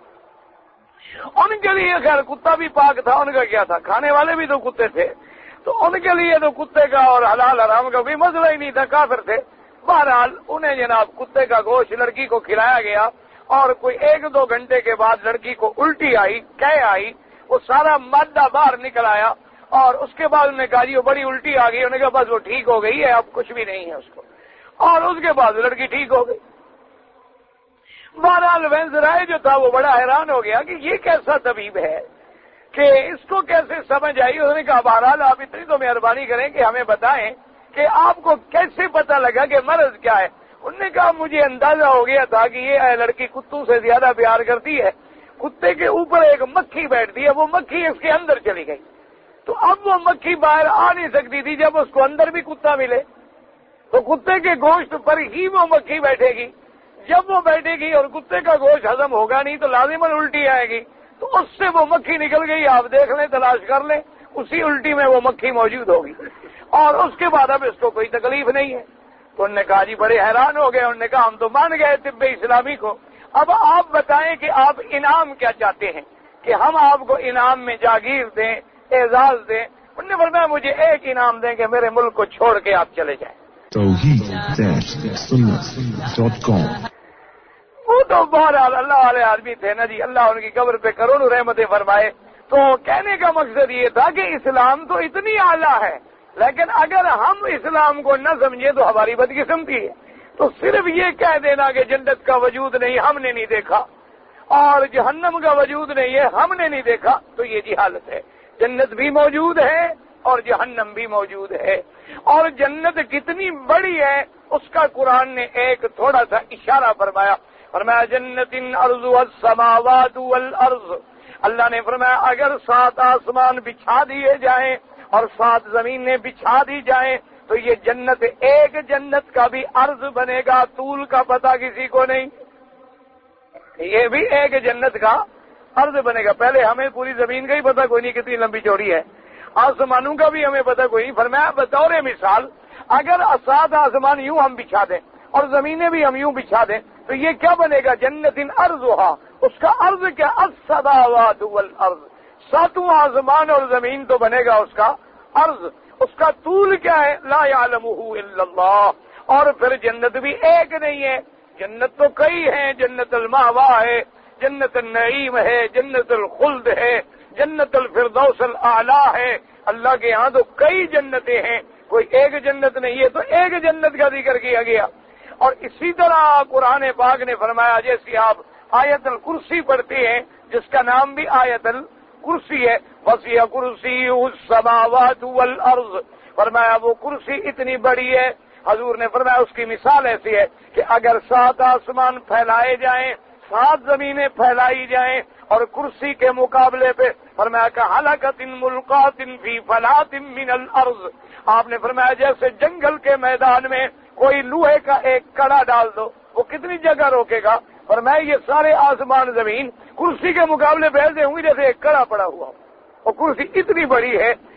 ان کے لیے خیر کتا بھی پاک تھا، ان کا کیا تھا، کھانے والے بھی تو کتے تھے، تو ان کے لیے تو کتے کا اور حلال حرام کا بھی مسئلہ ہی نہیں تھا، کافر تھے۔ بہرحال انہیں جناب کتے کا گوشت لڑکی کو کھلایا گیا، اور کوئی ایک دو گھنٹے کے بعد لڑکی کو الٹی آئی، قے آئی، وہ سارا مادہ باہر نکل آیا، اور اس کے بعد انہوں نے کہا جی وہ بڑی الٹی آ گئی، انہوں نے کہا بس وہ ٹھیک ہو گئی ہے، اب کچھ بھی نہیں ہے اس کو، اور اس کے بعد لڑکی ٹھیک ہو گئی۔ بہرحال وینسرائے جو تھا وہ بڑا حیران ہو گیا کہ یہ کیسا طبیب ہے کہ اس کو کیسے سمجھ آئی۔ انہوں نے کہا بہرحال آپ اتنی تو مہربانی کریں کہ ہمیں بتائیں کہ آپ کو کیسے پتہ لگا کہ مرض کیا ہے۔ انہوں نے کہا مجھے اندازہ ہو گیا تھا کہ یہ لڑکی کتوں سے زیادہ پیار کرتی ہے، کتے کے اوپر ایک مکھی بیٹھتی ہے، وہ مکھی اس کے اندر چلی گئی، تو اب وہ مکھی باہر آ نہیں سکتی تھی، جب اس کو اندر بھی کتا ملے تو کتے کے گوشت پر ہی وہ مکھی بیٹھے گی، جب وہ بیٹھے گی اور کتے کا گوشت ہضم ہوگا نہیں تو لازماً الٹی آئے گی، تو اس سے وہ مکھی نکل گئی، آپ دیکھ لیں تلاش کر لیں، اسی الٹی میں وہ مکھی موجود ہوگی، اور اس کے بعد اب اس کو کوئی تکلیف نہیں ہے۔ تو انہوں نے کہا جی بڑے حیران ہو گئے، انہوں نے کہا ہم تو مان گئے طب اسلامی کو، اب آپ بتائیں کہ آپ انعام کیا چاہتے ہیں کہ ہم آپ کو انعام میں جاگیر دیں، اعزاز دیں۔ انہوں نے فرمایا مجھے ایک انعام دیں کہ میرے ملک کو چھوڑ کے آپ چلے جائیں۔ توحید سنت ڈاٹ کام۔ وہ تو بہرحال اللہ والے آدمی تھے نا جی، اللہ ان کی قبر پہ کروڑوں رحمتیں فرمائے۔ تو کہنے کا مقصد یہ تھا کہ اسلام تو اتنی اعلیٰ ہے، لیکن اگر ہم اسلام کو نہ سمجھے تو ہماری بدقسمتی ہے۔ تو صرف یہ کہہ دینا کہ جنت کا وجود نہیں ہم نے نہیں دیکھا اور جہنم کا وجود نہیں ہے ہم نے نہیں دیکھا، تو یہ جہالت ہے۔ جنت بھی موجود ہے اور جہنم بھی موجود ہے، اور جنت کتنی بڑی ہے اس کا قرآن نے ایک تھوڑا سا اشارہ فرمایا، فرمایا جنت ارضها السماوات والارض۔ اللہ نے فرمایا اگر سات آسمان بچھا دیے جائیں اور سات زمینیں بچھا دی جائیں تو یہ جنت ایک جنت کا بھی عرض بنے گا، طول کا پتہ کسی کو نہیں، یہ بھی ایک جنت کا عرض بنے گا۔ پہلے ہمیں پوری زمین کا ہی پتہ کوئی نہیں کتنی لمبی چوڑی ہے، آسمانوں کا بھی ہمیں پتہ کوئی نہیں۔ فرمایا بطور مثال اگر سات آسمان یوں ہم بچھا دیں اور زمینیں بھی ہم یوں بچھا دیں تو یہ کیا بنے گا؟ جنت ارضها، اس کا عرض کیا؟ السماوات والارض، ساتوں آسمان اور زمین تو بنے گا اس کا عرض، اس کا طول کیا ہے؟ لا يعلمه الا اللہ۔ اور پھر جنت بھی ایک نہیں ہے، جنت تو کئی ہیں، جنت المأوا ہے، جنت النعیم ہے، جنت الخلد ہے، جنت الفردوس الاعلی ہے۔ اللہ کے ہاں تو کئی جنتیں ہیں، کوئی ایک جنت نہیں ہے، تو ایک جنت کا ذکر کیا گیا۔ اور اسی طرح قرآن پاک نے فرمایا جیسے آپ آیت الکرسی پڑھتے ہیں جس کا نام بھی آیت الکرسی ہے، وسیع کرسی السماوات والارض، فرمایا وہ کرسی اتنی بڑی ہے، حضور نے فرمایا اس کی مثال ایسی ہے کہ اگر سات آسمان پھیلائے جائیں، سات زمینیں پھیلائی جائیں اور کرسی کے مقابلے پہ فرمایا کہ حلقۃ ملقات فی فلاۃ من الارض، آپ نے فرمایا جیسے جنگل کے میدان میں کوئی لوہے کا ایک کڑا ڈال دو وہ کتنی جگہ روکے گا، فرمایا یہ سارے آسمان زمین کرسی کے مقابلے پہ ایسے ہوں گے جیسے ایک کڑا پڑا ہوا، اور کرسی اتنی بڑی ہے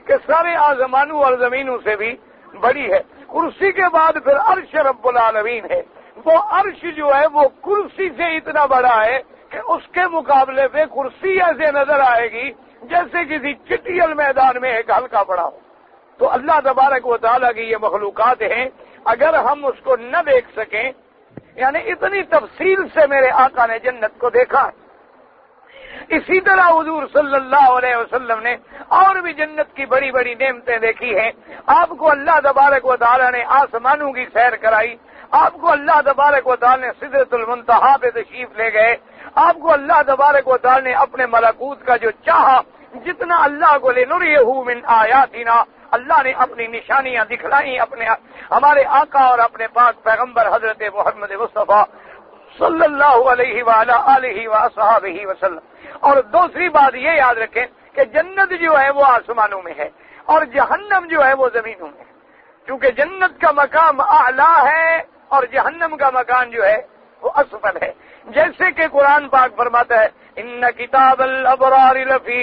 کہ سارے آسمانوں اور زمینوں سے بھی بڑی ہے. کرسی کے بعد پھر عرش رب العالمین ہے. وہ عرش جو ہے وہ کرسی سے اتنا بڑا ہے کہ اس کے مقابلے پہ کرسی ایسے نظر آئے گی جیسے کسی چٹیل میدان میں ایک ہلکا پڑا ہو. تو اللہ تبارک و تعالیٰ کی یہ مخلوقات ہیں، اگر ہم اس کو نہ دیکھ سکیں، یعنی اتنی تفصیل سے میرے آقا نے جنت کو دیکھا. اسی طرح حضور صلی اللہ علیہ وسلم نے اور بھی جنت کی بڑی بڑی نعمتیں دیکھی ہیں. آپ کو اللہ تبارک و تعالیٰ نے آسمانوں کی سیر کرائی، آپ کو اللہ تبارک و تعالیٰ نے سدرۃ المنتہا پہ تشریف لے گئے، آپ کو اللہ تبارک و تعالیٰ نے اپنے ملکوت کا جو چاہا، جتنا اللہ کو لنریہ من آیاتنا، اللہ نے اپنی نشانیاں دکھلائیں اپنے ہمارے آقا اور اپنے پاک پیغمبر حضرت محمد مصطفیٰ صلی اللہ علیہ وآلہ آلہ وصحبہ وسلم. اور دوسری بات یہ یاد رکھیں کہ جنت جو ہے وہ آسمانوں میں ہے اور جہنم جو ہے وہ زمینوں میں ہے، کیونکہ جنت کا مقام اعلیٰ ہے اور جہنم کا مکان جو ہے وہ اسفل ہے. جیسے کہ قرآن پاک فرماتا ہے ان کتاب الابرار لفی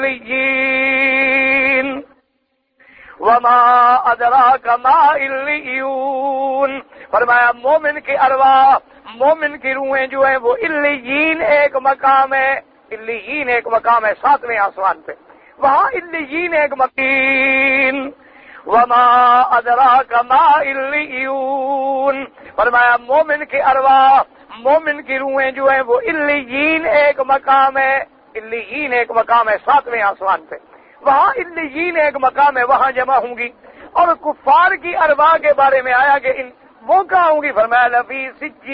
علیین وما ادراک ما علیون. فرمایا مومن کی ارواح، مومن کی روحیں جو ہیں وہ علیین ایک مقام ہے، علیین ایک مقام ہے ساتویں آسمان پہ، وہاں علیین ایک مقیم. وما ادراک ما علیون. فرمایا مومن کی ارواح، مومن کی روحیں جو ہیں وہ علیین ایک مقام ہے، علیین ایک مقام ہے ساتویں آسمان پہ، وہاں علیین ایک مقام ہے، وہاں جمع ہوں گی. اور کفار کی ارواح کے بارے میں آیا کہ ان وہ کہاں ہوں گی؟ فرمایا لفی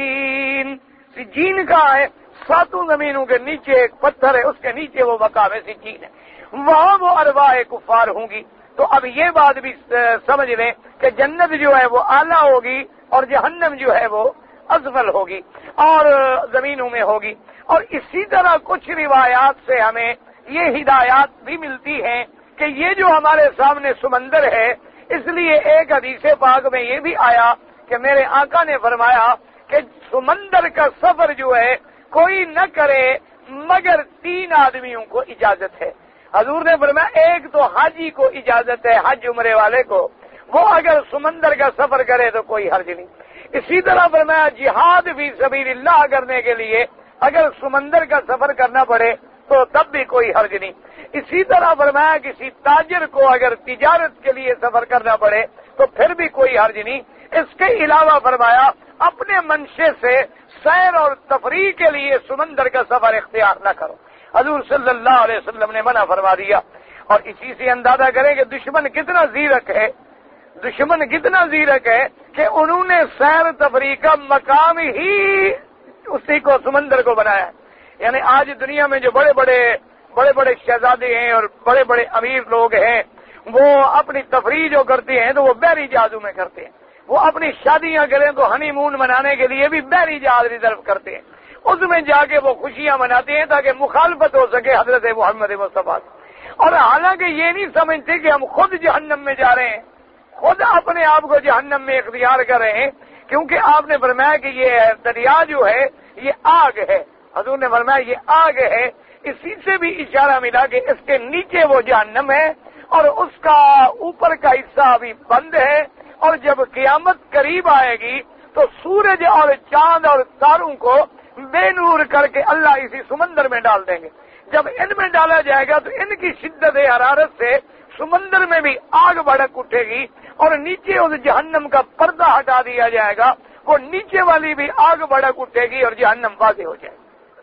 سجین. سجین کہاں ہے؟ ساتوں زمینوں کے نیچے ایک پتھر ہے، اس کے نیچے وہ مقام ہے سجین ہے، وہاں وہ ارواح کفار ہوں گی. تو اب یہ بات بھی سمجھ لیں کہ جنت جو ہے وہ اعلیٰ ہوگی اور جہنم جو ہے وہ اسفل ہوگی اور زمینوں میں ہوگی. اور اسی طرح کچھ روایات سے ہمیں یہ ہدایات بھی ملتی ہیں کہ یہ جو ہمارے سامنے سمندر ہے، اس لیے ایک حدیث پاک میں یہ بھی آیا کہ میرے آقا نے فرمایا کہ سمندر کا سفر جو ہے کوئی نہ کرے مگر تین آدمیوں کو اجازت ہے. حضور نے فرمایا ایک تو حاجی کو اجازت ہے، حج عمرے والے کو، وہ اگر سمندر کا سفر کرے تو کوئی حرج نہیں. اسی طرح فرمایا جہاد فی سبیل اللہ کرنے کے لیے اگر سمندر کا سفر کرنا پڑے تو تب بھی کوئی حرج نہیں. اسی طرح فرمایا کسی تاجر کو اگر تجارت کے لیے سفر کرنا پڑے تو پھر بھی کوئی حرج نہیں. اس کے علاوہ فرمایا اپنے منشے سے سیر اور تفریح کے لیے سمندر کا سفر اختیار نہ کرو. حضور صلی اللہ علیہ وسلم نے منع فرما دیا. اور اسی سے اندازہ کریں کہ دشمن کتنا زیرک ہے، دشمن کتنا زیرک ہے کہ انہوں نے سیر تفریح کا مقام ہی اسی کو سمندر کو بنایا ہے. یعنی آج دنیا میں جو بڑے بڑے بڑے بڑے شہزادے ہیں اور بڑے بڑے امیر لوگ ہیں، وہ اپنی تفریح جو کرتے ہیں تو وہ بحری جہازوں میں کرتے ہیں. وہ اپنی شادیاں کریں تو ہنی مون منانے کے لیے بھی بحری جہاز ریزرو کرتے ہیں، اس میں جا کے وہ خوشیاں مناتے ہیں تاکہ مخالفت ہو سکے حضرت محمد مصطفیٰ. اور حالانکہ یہ نہیں سمجھتے کہ ہم خود جہنم میں جا رہے ہیں، خود اپنے آپ کو جہنم میں اختیار کر رہے ہیں، کیونکہ آپ نے فرمایا کہ یہ دریا جو ہے یہ آگ ہے. حضور نے فرمایا یہ آگ ہے. اسی سے بھی اشارہ ملا کہ اس کے نیچے وہ جہنم ہے اور اس کا اوپر کا حصہ ابھی بند ہے. اور جب قیامت قریب آئے گی تو سورج اور چاند اور تاروں کو بے نور کر کے اللہ اسی سمندر میں ڈال دیں گے. جب ان میں ڈالا جائے گا تو ان کی شدت حرارت سے سمندر میں بھی آگ بھڑک اٹھے گی اور نیچے اس جہنم کا پردہ ہٹا دیا جائے گا، وہ نیچے والی بھی آگ بھڑک اٹھے گی اور جہنم واضح ہو جائے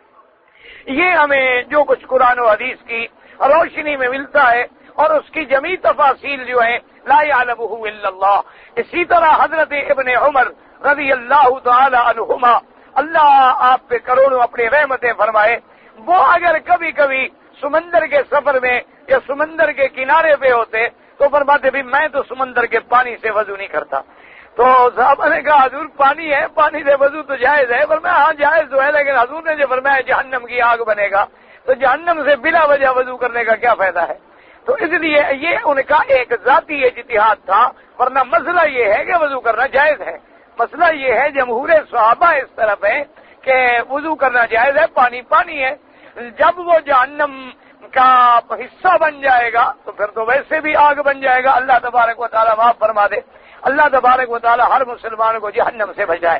گی. یہ ہمیں جو کچھ قرآن و حدیث کی روشنی میں ملتا ہے اور اس کی جمیع تفاصیل جو ہیں لا یعلمہ الا اللہ. اسی طرح حضرت ابن عمر رضی اللہ تعالی عنہما، اللہ آپ پہ کروڑوں اپنی رحمتیں فرمائے، وہ اگر کبھی کبھی سمندر کے سفر میں یا سمندر کے کنارے پہ ہوتے تو فرماتے بھی میں تو سمندر کے پانی سے وضو نہیں کرتا. تو صحابہ نے کہا حضور پانی ہے، پانی سے وضو تو جائز ہے. فرمایا ہاں جائز تو ہے، لیکن حضور نے جو فرمایا جہنم کی آگ بنے گا تو جہنم سے بلا وجہ وضو کرنے کا کیا فائدہ ہے. تو اس لیے یہ ان کا ایک ذاتی اجتہاد تھا، ورنہ مسئلہ یہ ہے کہ وضو کرنا جائز ہے. مسئلہ یہ ہے جمہور صحابہ اس طرف ہے کہ وضو کرنا جائز ہے، پانی پانی ہے. جب وہ جہنم کا حصہ بن جائے گا تو پھر تو ویسے بھی آگ بن جائے گا. اللہ تبارک و تعالیٰ معاف فرما دے. اللہ تبارک و تعالیٰ ہر مسلمان کو جہنم سے بچائے.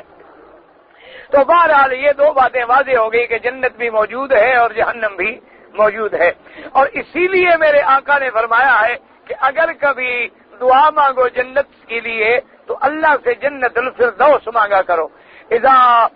تو بہرحال یہ دو باتیں واضح ہو گئی کہ جنت بھی موجود ہے اور جہنم بھی موجود ہے. اور اسی لیے میرے آقا نے فرمایا ہے کہ اگر کبھی دعا مانگو جنت کے لیے تو اللہ سے جنت الفردوس مانگا کرو. اذا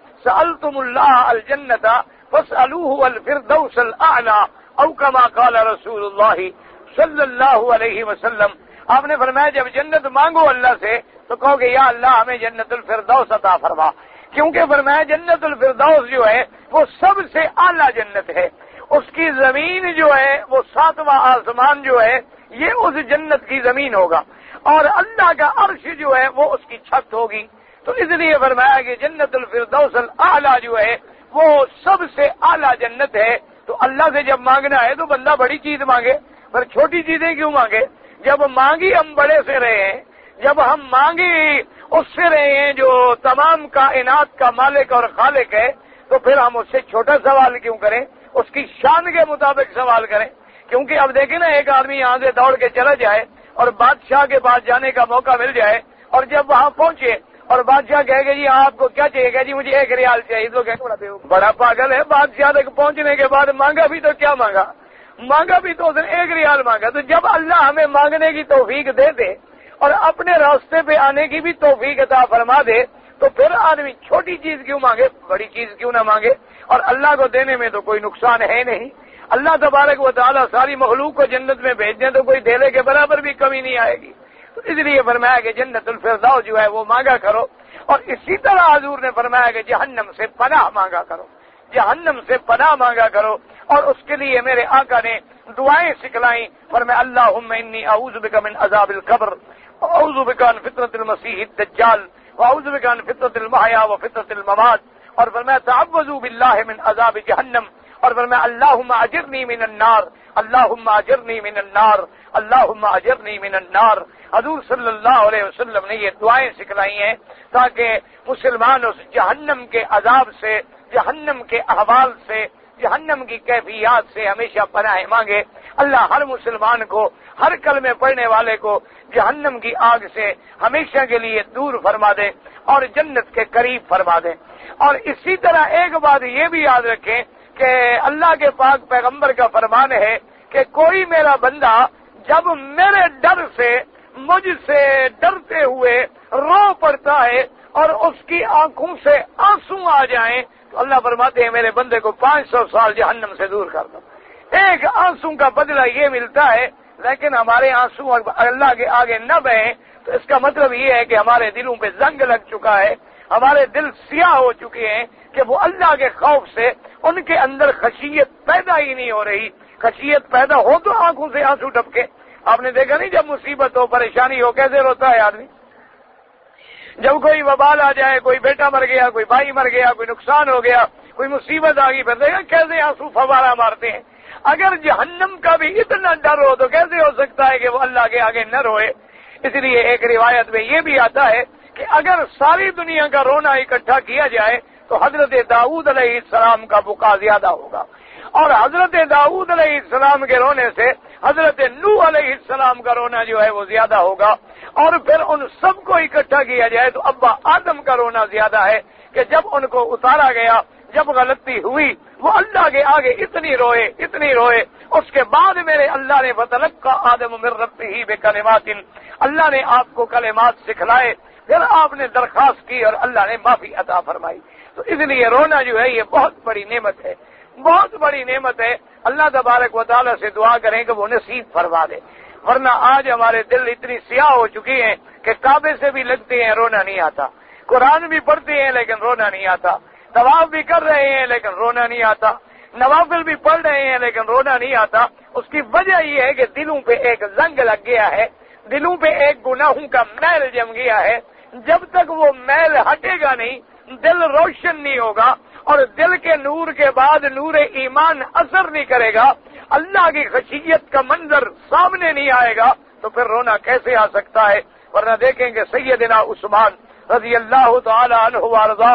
سألتم اللہ الجنت فاسألوه الفردوس الاعلی او کما قال رسول اللہ صلی اللہ علیہ وسلم. آپ نے فرمایا جب جنت مانگو اللہ سے تو کہو کہ یا اللہ ہمیں جنت الفردوس عطا فرما. کیونکہ فرمایا جنت الفردوس جو ہے وہ سب سے اعلیٰ جنت ہے. اس کی زمین جو ہے وہ ساتواں آسمان جو ہے یہ اس جنت کی زمین ہوگا اور اللہ کا عرش جو ہے وہ اس کی چھت ہوگی. تو اس لیے فرمایا کہ جنت الفردوس الاعلیٰ جو ہے وہ سب سے اعلیٰ جنت ہے. تو اللہ سے جب مانگنا ہے تو بندہ بڑی چیز مانگے پر چھوٹی چیزیں کیوں مانگے؟ جب مانگی ہم بڑے سے رہے ہیں, جب ہم مانگی اس سے رہے ہیں جو تمام کائنات کا مالک اور خالق ہے, تو پھر ہم اس سے چھوٹا سوال کیوں کریں؟ اس کی شان کے مطابق سوال کریں. کیونکہ اب دیکھیں نا, ایک آدمی یہاں سے دوڑ کے چلا جائے اور بادشاہ کے پاس جانے کا موقع مل جائے اور جب وہاں پہنچے اور بادشاہ کہے گا جی آپ کو کیا چاہیے گا؟ جی مجھے ایک ریال چاہیے. تو کہ بڑا پاگل ہے, بادشاہ تک پہنچنے کے بعد مانگا بھی تو کیا مانگا؟ مانگا بھی تو اس نے ایک ریال مانگا. تو جب اللہ ہمیں مانگنے کی توفیق دے دے اور اپنے راستے پہ آنے کی بھی توفیق عطا فرما دے تو پھر آدمی چھوٹی چیز کیوں مانگے, بڑی چیز کیوں نہ مانگے؟ اور اللہ کو دینے میں تو کوئی نقصان ہے نہیں. اللہ تبارک و تعالیٰ ساری مخلوق کو جنت میں بھیج دیں تو کوئی دھیلے کے برابر بھی کمی نہیں آئے گی. تو اس لیے فرمایا کہ جنت الفردوس جو ہے وہ مانگا کرو. اور اسی طرح حضور نے فرمایا کہ جہنم سے پناہ مانگا کرو, جہنم سے پناہ مانگا کرو. اور اس کے لیے میرے آقا نے دعائیں سکھلائیں. فرمایا اللہم انی اعوذ بک من عذاب القبر واعوذ بک من فتنۃ المسیح الدجال واعوذ بک من فتنۃ المحیا وفتنۃ الممات. اور فرمایا تعوذوا باللہ من عذاب جہنم. اور فرمایا اللہم اجرنی من النار, اللہم اجرنی من النار, اللہم اجرنی من النار. حضور صلی اللہ علیہ وسلم نے یہ دعائیں سکھلائی ہیں تاکہ مسلمان اس جہنم کے عذاب سے, جہنم کے احوال سے, جہنم کی کیفیات سے ہمیشہ پناہ مانگے. اللہ ہر مسلمان کو, ہر کلمے پڑھنے والے کو جہنم کی آگ سے ہمیشہ کے لیے دور فرما دے اور جنت کے قریب فرما دے. اور اسی طرح ایک بات یہ بھی یاد رکھیں کہ اللہ کے پاک پیغمبر کا فرمان ہے کہ کوئی میرا بندہ جب میرے ڈر سے, مجھ سے ڈرتے ہوئے رو پڑتا ہے اور اس کی آنکھوں سے آنسو آ جائیں تو اللہ فرماتے ہیں میرے بندے کو پانچ سو سال جہنم سے دور کر دو. ایک آنسو کا بدلہ یہ ملتا ہے. لیکن ہمارے آنسو اللہ کے آگے نہ بہیں تو اس کا مطلب یہ ہے کہ ہمارے دلوں پہ زنگ لگ چکا ہے, ہمارے دل سیاہ ہو چکے ہیں کہ وہ اللہ کے خوف سے ان کے اندر خشیت پیدا ہی نہیں ہو رہی. خشیت پیدا ہو تو آنکھوں سے آنسو ٹپکے. آپ نے دیکھا نہیں جب مصیبت ہو, پریشانی ہو, کیسے روتا ہے آدمی؟ جب کوئی وبال آ جائے, کوئی بیٹا مر گیا, کوئی بھائی مر گیا, کوئی نقصان ہو گیا, کوئی مصیبت آ گئی, پھر دیکھا کیسے آنسو فوارہ مارتے ہیں. اگر جہنم کا بھی اتنا ڈر ہو تو کیسے ہو سکتا ہے کہ وہ اللہ کے آگے نہ روئے؟ اس لیے ایک روایت میں یہ بھی آتا ہے کہ اگر ساری دنیا کا رونا اکٹھا کیا جائے تو حضرت داؤد علیہ السلام کا بکا زیادہ ہوگا, اور حضرت داؤد علیہ السلام کے رونے سے حضرت نوح علیہ السلام کا رونا جو ہے وہ زیادہ ہوگا. اور پھر ان سب کو اکٹھا کیا جائے تو ابا آدم کا رونا زیادہ ہے کہ جب ان کو اتارا گیا, جب غلطی ہوئی وہ اللہ کے آگے اتنی روئے, اتنی روئے. اس کے بعد میرے اللہ نے فتلقى آدم من ربه بکلمات, اللہ نے آپ کو کلمات سکھلائے, پھر آپ نے درخواست کی اور اللہ نے معافی عطا فرمائی. تو اس لیے رونا جو ہے یہ بہت بڑی نعمت ہے, بہت بڑی نعمت ہے. اللہ تبارک و تعالیٰ سے دعا کریں کہ وہ نصیب فرما دے. ورنہ آج ہمارے دل اتنی سیاہ ہو چکی ہیں کہ کعبے سے بھی لگتے ہیں رونا نہیں آتا, قرآن بھی پڑھتے ہیں لیکن رونا نہیں آتا, طواف بھی کر رہے ہیں لیکن رونا نہیں آتا, نوافل بھی پڑھ رہے ہیں لیکن رونا نہیں آتا. اس کی وجہ یہ ہے کہ دلوں پہ ایک زنگ لگ گیا ہے, دلوں پہ ایک گناہوں کا میل جم گیا ہے. جب تک وہ میل ہٹے گا نہیں, دل روشن نہیں ہوگا, اور دل کے نور کے بعد نور ایمان اثر نہیں کرے گا, اللہ کی خشیت کا منظر سامنے نہیں آئے گا, تو پھر رونا کیسے آ سکتا ہے؟ ورنہ دیکھیں کہ سیدنا عثمان رضی اللہ تعالی عنہ وارضا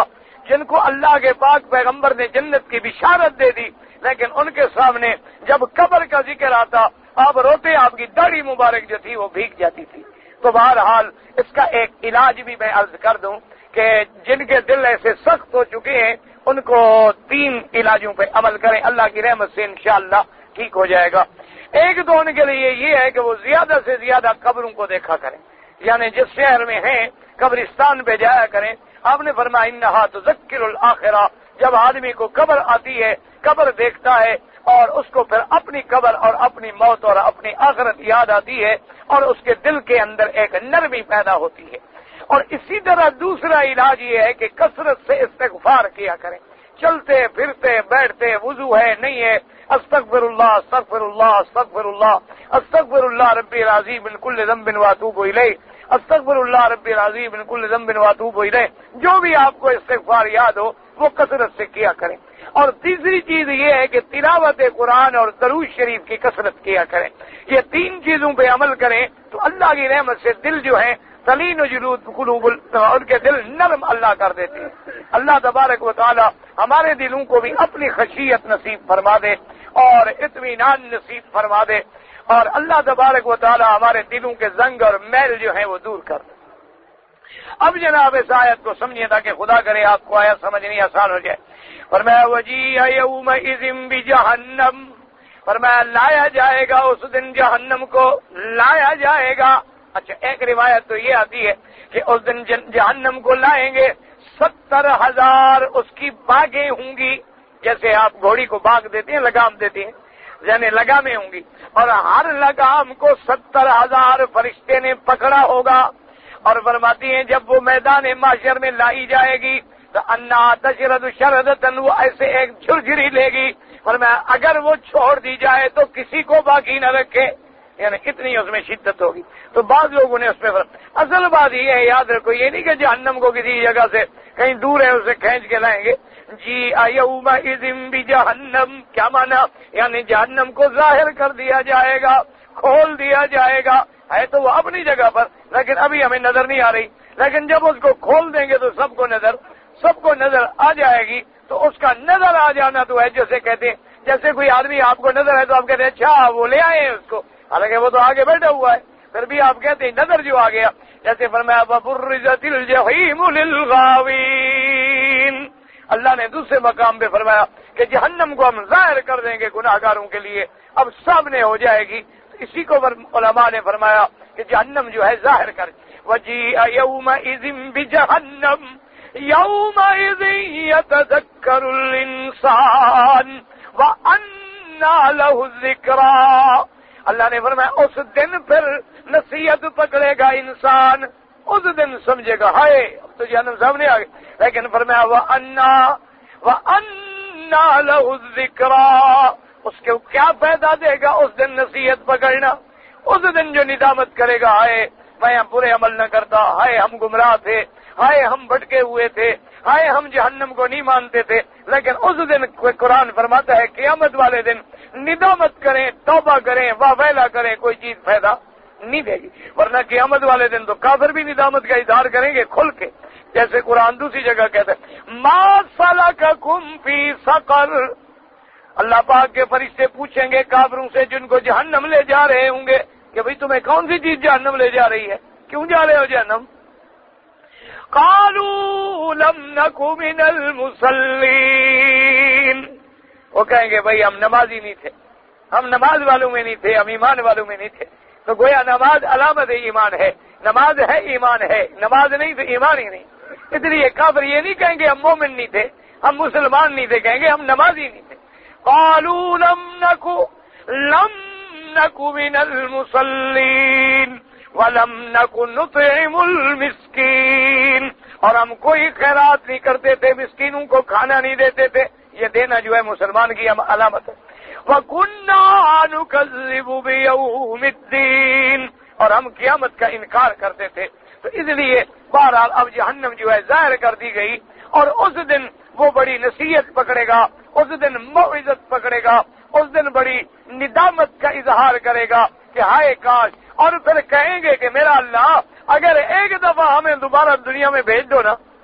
جن کو اللہ کے پاک پیغمبر نے جنت کی بشارت دے دی، لیکن ان کے سامنے جب قبر کا ذکر آتا آپ روتے، آپ کی داڑھی مبارک جو تھی وہ بھیگ جاتی تھی۔ تو بہرحال اس کا ایک علاج بھی میں عرض کر دوں کہ جن کے دل ایسے سخت ہو چکے ہیں ان کو تین علاجوں پہ عمل کریں، اللہ کی رحمت سے انشاءاللہ ٹھیک ہو جائے گا۔ ایک تو ان کے لیے یہ ہے کہ وہ زیادہ سے زیادہ قبروں کو دیکھا کریں، یعنی جس شہر میں ہیں قبرستان پہ جایا کریں۔ آپ نے فرمایا انہا تذکر الآخرہ، جب آدمی کو قبر آتی ہے، قبر دیکھتا ہے اور اس کو پھر اپنی قبر اور اپنی موت اور اپنی آخرت یاد آتی ہے اور اس کے دل کے اندر ایک نرمی پیدا ہوتی ہے۔ اور اسی طرح دوسرا علاج یہ ہے کہ کثرت سے استغفار کیا کریں، چلتے پھرتے بیٹھتے، وضو ہے نہیں ہے، استغفر اللہ استغفر اللہ استغفر اللہ استغفر اللہ ربی العظیم من کل ذنب واتوب الیہ، استغفر اللہ ربی العظیم من کل ذنب واتوب الیہ، جو بھی آپ کو استغفار یاد ہو وہ کثرت سے کیا کریں۔ اور تیسری چیز یہ ہے کہ تلاوت قرآن اور درود شریف کی کثرت کیا کریں۔ یہ تین چیزوں پہ عمل کریں تو اللہ کی رحمت سے دل جو ہے تلین جلود قلوب، ان کے دل نرم اللہ کر دیتے ہیں۔ اللہ تبارک و تعالی ہمارے دلوں کو بھی اپنی خشیت نصیب فرما دے اور اطمینان نصیب فرما دے، اور اللہ تبارک و تعالی ہمارے دلوں کے زنگ اور میل جو ہے وہ دور کر دے۔ اب جناب اس آیت کو سمجھیے تاکہ خدا کرے آپ کو آیت سمجھنی آسان ہو جائے۔ فرمایا وجیء یومئذ بجہنم، فرمایا لایا جائے گا اس دن جہنم کو، لایا جائے گا۔ اچھا ایک روایت تو یہ آتی ہے کہ اس دن جہنم کو لائیں گے، ستر ہزار اس کی باغیں ہوں گی، جیسے آپ گھوڑی کو باغ دیتے ہیں، لگام دیتے ہیں، یعنی لگامیں ہوں گی، اور ہر لگام کو ستر ہزار فرشتے نے پکڑا ہوگا۔ اور فرماتی ہیں جب وہ میدان معاشر میں لائی جائے گی تو انا تشرد شردتن، وہ ایسے ایک جھرجھری لے گی، فرمایا اگر وہ چھوڑ دی جائے تو کسی کو باقی نہ رکھے، یعنی اتنی اس میں شدت ہوگی۔ تو بعض لوگوں نے اس میں فرق، اصل بات یہ ہے یاد رکھو، یہ نہیں کہ جہنم کو کسی جگہ سے کہیں دور ہے اسے کھینچ کے لائیں گے۔ جی یومئذ بجہنم کیا مانا، یعنی جہنم کو ظاہر کر دیا جائے گا، کھول دیا جائے گا، ہے تو وہ اپنی جگہ پر لیکن ابھی ہمیں نظر نہیں آ رہی، لیکن جب اس کو کھول دیں گے تو سب کو نظر سب کو نظر آ جائے گی۔ تو اس کا نظر آ جانا تو ہے جیسے کہتے ہیں، جیسے کوئی آدمی آپ کو نظر ہے تو آپ کہتے ہیں اچھا وہ لے آئے ہیں اس کو، حالانکہ وہ تو آگے بیٹھا ہوا ہے، پھر بھی آپ کہتے ہیں نظر جو آ گیا۔ جیسے فرمایا وَبُرِّزَتِ الْجَحِیمُ لِلْغَاوِینَ، اللہ نے دوسرے مقام پہ فرمایا کہ جہنم کو ہم ظاہر کر دیں گے گناہ گاروں کے لیے، اب سامنے ہو جائے گی۔ اسی کو علماء نے فرمایا کہ جہنم جو ہے ظاہر کر، وَجِیءَ یَوْمَئِذٍ بِجَہَنَّمَ یَوْمَئِذٍ یَتَذَکَّرُ الْإِنسَانُ وَأَنَّىٰ لَهُ الذِّکْرَىٰ، اللہ نے فرمایا اس دن پھر نصیحت پکڑے گا انسان، اس دن سمجھے گا ہائے اب تو جہنم سامنے آ گئی، لیکن فرمایا وَأَنَّىٰ وَأَنَّىٰ لَهُ الذِّکْرَىٰ، اس کے کیا فائدہ دے گا اس دن نصیحت پکڑنا؟ اس دن جو ندامت کرے گا ہائے میں برے عمل نہ کرتا، ہائے ہم گمراہ تھے، ہائے ہم بھٹکے ہوئے تھے، ہائے ہم جہنم کو نہیں مانتے تھے۔ لیکن اس دن قرآن فرماتا ہے قیامت والے دن ندامت کریں، توبہ کریں، واہ ویلا کریں، کوئی چیز فائدہ نہیں دے گی، ورنہ قیامت والے دن تو کافر بھی ندامت کا اظہار کریں گے کھل کے، جیسے قرآن دوسری جگہ کہتا ہے ما سلککم فی سقر، اللہ پاک کے فرشتے پوچھیں گے کافروں سے جن کو جہنم لے جا رہے ہوں گے کہ بھئی تمہیں کون سی چیز جہنم لے جا رہی ہے، کیوں جا رہے ہو جہنم؟ قالوا لم نک من المصلین، وہ کہیں گے بھئی ہم نمازی نہیں تھے، ہم نماز والوں میں نہیں تھے، ہم ایمان والوں میں نہیں تھے۔ تو گویا نماز علامت ایمان ہے، نماز ہے ایمان ہے، نماز نہیں تو ایمان ہی نہیں۔ اس لیے کافر یہ نہیں کہیں گے ہم مومن نہیں تھے، ہم مسلمان نہیں تھے، کہیں گے ہم نمازی نہیں تھے۔ قالوا لم نک لم نک من المصلین وَلَمْ نَكُنْ نُطْعِمُ الْمِسْكِينَ، اور ہم کوئی خیرات نہیں کرتے تھے، مسکینوں کو کھانا نہیں دیتے تھے، یہ دینا جو ہے مسلمان کی علامت ہے۔ وَكُنَّا نُكَذِّبُ بِيَوْمِ الدِّينِ، اور ہم قیامت کا انکار کرتے تھے۔ تو اس لیے بہرحال اب جہنم جو ہے ظاہر کر دی گئی، اور اس دن وہ بڑی نصیحت پکڑے گا، اس دن موعظت پکڑے گا، اس دن بڑی ندامت کا اظہار کرے گا کہ ہائے کاش، اور پھر کہیں گے کہ میرا اللہ اگر ایک دفعہ ہمیں دوبارہ دنیا میں بھیج دو نا،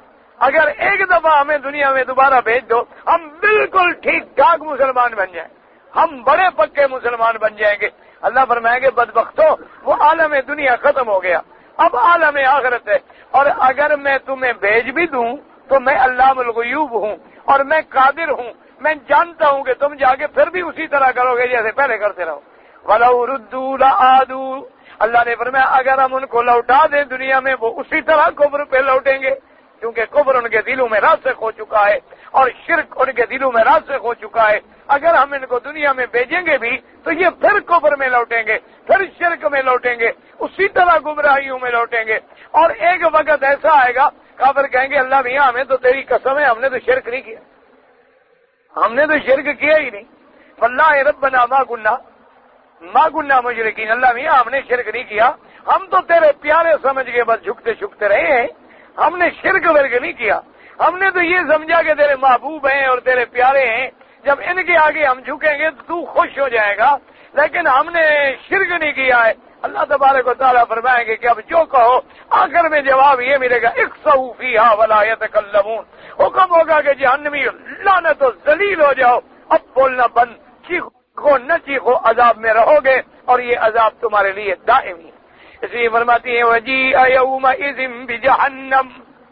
اگر ایک دفعہ ہمیں دنیا میں دوبارہ بھیج دو ہم بالکل ٹھیک ٹھاک مسلمان بن جائیں، ہم بڑے پکے مسلمان بن جائیں گے۔ اللہ فرمائیں گے بدبختو وہ عالم دنیا ختم ہو گیا، اب عالم آخرت ہے، اور اگر میں تمہیں بھیج بھی دوں تو میں علام الغیوب ہوں اور میں قادر ہوں، میں جانتا ہوں کہ تم جا کے پھر بھی اسی طرح کرو گے جیسے پہلے کرتے رہو۔ وَلَوْ رُدُّوا لَعَادُوا، اللہ نے فرمایا اگر ہم ان کو لوٹا دیں دنیا میں وہ اسی طرح کفر پہ لوٹیں گے، کیونکہ کفر ان کے دلوں میں راسخ ہو چکا ہے اور شرک ان کے دلوں میں راسخ ہو چکا ہے۔ اگر ہم ان کو دنیا میں بھیجیں گے بھی تو یہ پھر کفر میں لوٹیں گے، پھر شرک میں لوٹیں گے، اسی طرح گمراہیوں میں لوٹیں گے، اور ایک وقت ایسا آئے گا کافر کہیں گے اللہ میاں ہمیں تو تیری قسم ہے ہم نے تو شرک نہیں کیا، ہم نے تو شرک کیا ہی نہیں، واللہ ربنا ما کننا ما کننا مشرکین، اللہ میاں ہم نے شرک نہیں کیا، ہم تو تیرے پیارے سمجھ کے بس جھکتے جھکتے رہے ہیں، ہم نے شرک ورک نہیں کیا، ہم نے تو یہ سمجھا کہ تیرے محبوب ہیں اور تیرے پیارے ہیں، جب ان کے آگے ہم جھکیں گے تو تو خوش ہو جائے گا، لیکن ہم نے شرک نہیں کیا ہے۔ اللہ تبارک و تعالیٰ فرمائیں گے کہ اب جو کہو آخر میں جواب یہ ملے گا اخسؤوا فیہا ولا یتکلمون، حکم ہوگا کہ جہنمی لعنت و ذلیل ہو جاؤ، اب بولنا بند، چیخو نہ چیخو، عذاب میں رہو گے اور یہ عذاب تمہارے لیے دائمی ہے۔ اس لیے فرماتی ہیں وجیء یومئذ بجہنم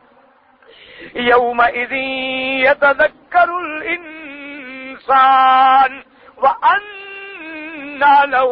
یومئذ یتذکر الانسان وأنى له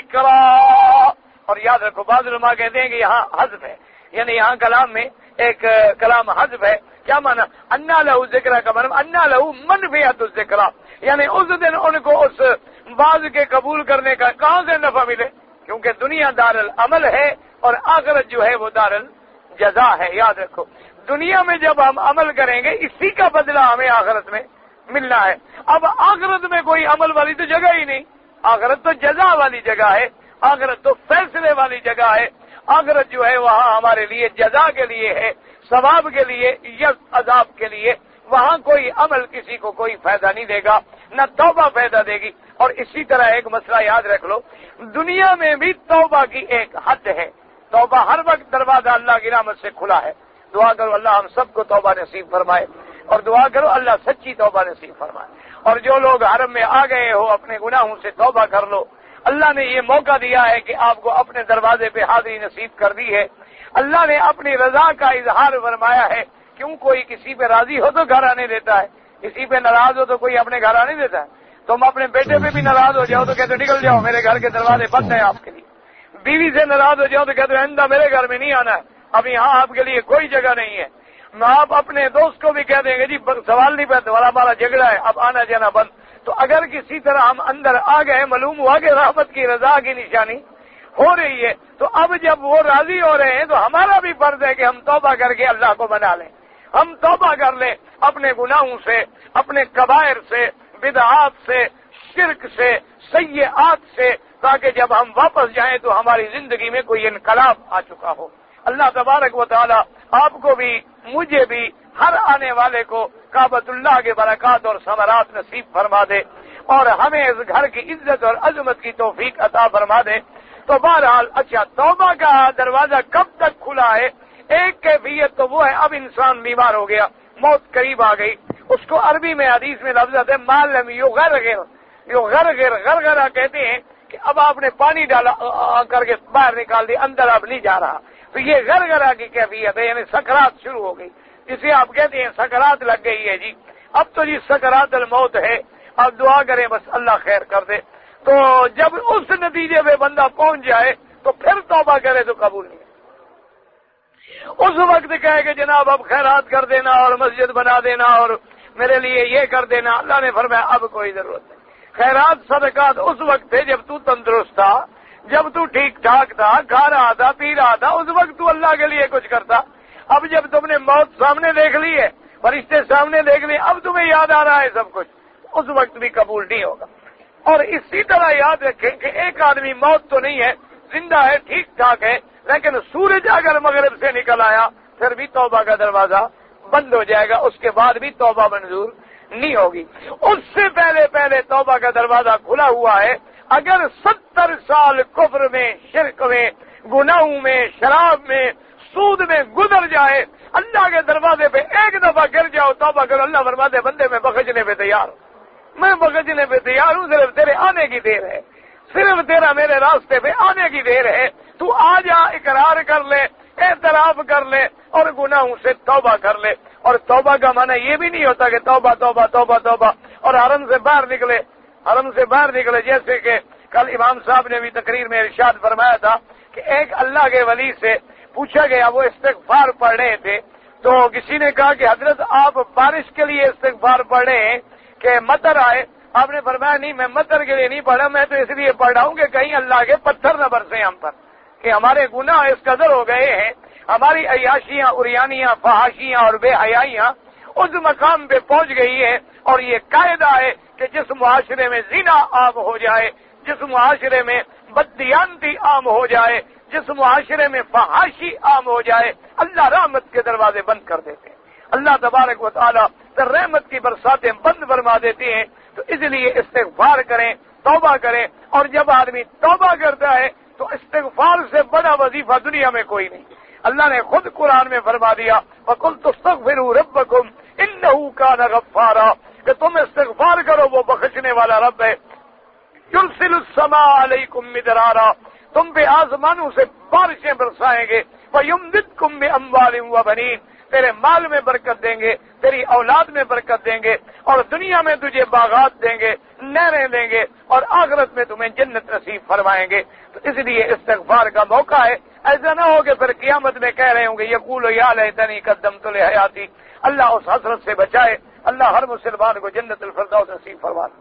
الذکریٰ، اور یاد رکھو بعض علماء کہتے ہیں کہ یہاں حذف ہے، یعنی یہاں کلام میں ایک کلام حذف ہے، کیا مانا انا لہو ذکرہ کا مطلب انا لہو منفعت الذکرہ، یعنی اس دن ان کو اس باز کے قبول کرنے کا کہاں سے نفع ملے، کیونکہ دنیا دار العمل ہے اور آخرت جو ہے وہ دار الجزا ہے۔ یاد رکھو دنیا میں جب ہم عمل کریں گے اسی کا بدلہ ہمیں آخرت میں ملنا ہے، اب آخرت میں کوئی عمل والی تو جگہ ہی نہیں، آخرت تو جزا والی جگہ ہے، آخرت تو فیصلے والی جگہ ہے، آخرت جو ہے وہاں ہمارے لیے جزا کے لیے ہے، ثواب کے لیے یا عذاب کے لیے، وہاں کوئی عمل کسی کو کوئی فائدہ نہیں دے گا، نہ توبہ فائدہ دے گی۔ اور اسی طرح ایک مسئلہ یاد رکھ لو، دنیا میں بھی توبہ کی ایک حد ہے، توبہ ہر وقت دروازہ اللہ کی رحمت سے کھلا ہے، دعا کرو اللہ ہم سب کو توبہ نصیب فرمائے، اور دعا کرو اللہ سچی توبہ نصیب فرمائے۔ اور جو لوگ حرم میں آ گئے ہو اپنے گناہوں سے توبہ کر لو، اللہ نے یہ موقع دیا ہے کہ آپ کو اپنے دروازے پہ حاضری نصیب کر دی ہے، اللہ نے اپنی رضا کا اظہار فرمایا ہے، کیوں کوئی کسی پہ راضی ہو تو گھر آنے دیتا ہے، کسی پہ ناراض ہو تو کوئی اپنے گھر آنے دیتا ہے، تم اپنے بیٹے پہ بھی ناراض ہو جاؤ تو کہتے نکل جاؤ میرے گھر کے دروازے بند ہیں آپ کے لیے، بیوی سے ناراض ہو جاؤ تو کہتے آئندہ میرے گھر میں نہیں آنا ہے، اب یہاں آپ کے لیے کوئی جگہ نہیں ہے، آپ اپنے دوست کو بھی کہہ دیں گے جی سوال نہیں پہ تمہارا ہمارا جھگڑا ہے اب آنا جانا بند۔ تو اگر کسی طرح ہم اندر آ گئے معلوم ہوا کہ رحمت کی رضا کی نشانی ہو رہی ہے، تو اب جب وہ راضی ہو رہے ہیں تو ہمارا بھی فرض ہے کہ ہم توبہ کر کے اللہ کو منا لیں، ہم توبہ کر لیں اپنے گناہوں سے، اپنے کبائر سے، بدعات سے، شرک سے، سیئات سے، تاکہ جب ہم واپس جائیں تو ہماری زندگی میں کوئی انقلاب آ چکا ہو۔ اللہ تبارک و تعالی آپ کو بھی مجھے بھی ہر آنے والے کو کعبۃ اللہ کے برکات اور ثمرات نصیب فرما دے، اور ہمیں اس گھر کی عزت اور عظمت کی توفیق عطا فرما دے۔ تو بہرحال اچھا توبہ کا دروازہ کب تک کھلا ہے؟ ایک کیفیت تو وہ ہے اب انسان بیمار ہو گیا، موت قریب آ گئی، اس کو عربی میں حدیث میں لفظ ہے ما لم یغرغر، یغرغر غرغرہ کہتے ہیں کہ اب آپ نے پانی ڈالا کر کے باہر نکال دی، اندر اب نہیں جا رہا، تو یہ غرغرہ کی کیفیت ہے، یعنی سکرات شروع ہو گئی، جسے آپ کہتے ہیں سکرات لگ گئی ہے جی، اب تو جی سکرات الموت ہے، اب دعا کریں بس اللہ خیر کر دے۔ تو جب اس نتیجے پہ بندہ پہنچ جائے تو پھر توبہ کرے تو قبول نہیں، اس وقت کہے کہ جناب اب خیرات کر دینا اور مسجد بنا دینا اور میرے لیے یہ کر دینا، اللہ نے فرمایا اب کوئی ضرورت نہیں، خیرات صدقات اس وقت تھے جب تو تندرست تھا، جب تو ٹھیک ٹھاک تھا، کھا رہا تھا پی رہا تھا، اس وقت تو اللہ کے لیے کچھ کرتا، اب جب تم نے موت سامنے دیکھ لی ہے، فرشتے سامنے دیکھ لیے، اب تمہیں یاد آ رہا ہے سب کچھ، اس وقت بھی قبول نہیں ہوگا۔ اور اسی طرح یاد رکھیں کہ ایک آدمی موت تو نہیں ہے، زندہ ہے، ٹھیک ٹھاک ہے، لیکن سورج اگر مغرب سے نکل آیا پھر بھی توبہ کا دروازہ بند ہو جائے گا، اس کے بعد بھی توبہ منظور نہیں ہوگی۔ اس سے پہلے پہلے توبہ کا دروازہ کھلا ہوا ہے، اگر ستر سال کفر میں، شرک میں، گناہوں میں، شراب میں، سود میں گزر جائے، اللہ کے دروازے پہ ایک دفعہ تیار ہوں، میں بخشنے پہ تیار ہوں، صرف تیرے آنے کی دیر ہے، صرف تیرا میرے راستے پہ آنے کی دیر ہے۔ تو آ جا، اقرار کر لے، اعتراف کر لے اور گناہوں سے توبہ کر لے۔ اور توبہ کا معنی یہ بھی نہیں ہوتا کہ توبہ توبہ توبہ توبہ اور حرم سے باہر نکلے، حرم سے باہر نکلے۔ جیسے کہ کل امام صاحب نے بھی تقریر میں ارشاد فرمایا تھا کہ ایک اللہ کے ولی سے پوچھا گیا، وہ استغفار پڑھ رہے تھے، تو کسی نے کہا کہ حضرت آپ بارش کے لیے استغفار پڑھ رہے ہیں کہ مطر آئے؟ آپ نے فرمایا نہیں، میں مطر کے لیے نہیں پڑھا، میں تو اس لیے پڑھ رہا ہوں کہ کہیں اللہ کے پتھر نہ برسیں ہم پر، کہ ہمارے گناہ اس قدر ہو گئے ہیں، ہماری عیاشیاں، اریانیاں، فحاشیاں اور بے حیائیاں اس مقام پہ پہنچ گئی ہے۔ اور یہ قاعدہ ہے کہ جس معاشرے میں زنا عام ہو جائے، جس معاشرے میں بددیانتی عام ہو جائے، جس معاشرے میں فحاشی عام ہو جائے، اللہ رحمت کے دروازے بند کر دیتے ہیں، اللہ تبارک و تعالیٰ رحمت کی برساتیں بند فرما دیتے ہیں۔ تو اس لیے استغفار کریں، توبہ کریں، اور جب آدمی توبہ کرتا ہے تو استغفار سے بڑا وظیفہ دنیا میں کوئی نہیں۔ اللہ نے خود قرآن میں فرما دیا، وَقُلْتُ اسْتَغْفِرُوا رَبَّكُمْ إِنَّهُ كَانَ غَفَّارًا، کہ تم استغفار کرو، وہ بخشنے والا رب ہے۔ يُرْسِلُ السَّمَاءَ عَلَيْكُمْ مِدْرَارًا، تم پہ آسمانوں سے بارشیں برسائیں گے، وَيُمْدِدْكُمْ بِأَمْوَالٍ وَبَنِينَ، تیرے مال میں برکت دیں گے، تیری اولاد میں برکت دیں گے، اور دنیا میں تجھے باغات دیں گے، نہریں دیں گے، اور آخرت میں تمہیں جنت نصیب فرمائیں گے۔ تو اس لیے استغفار کا موقع ہے، ایسا نہ ہو کہ پھر قیامت میں کہہ رہے ہوں گے یقول یا لیتنی قدمت لحیاتی۔ اللہ اس حسرت سے بچائے، اللہ ہر مسلمان کو جنت الفردوس نصیب فرمائے۔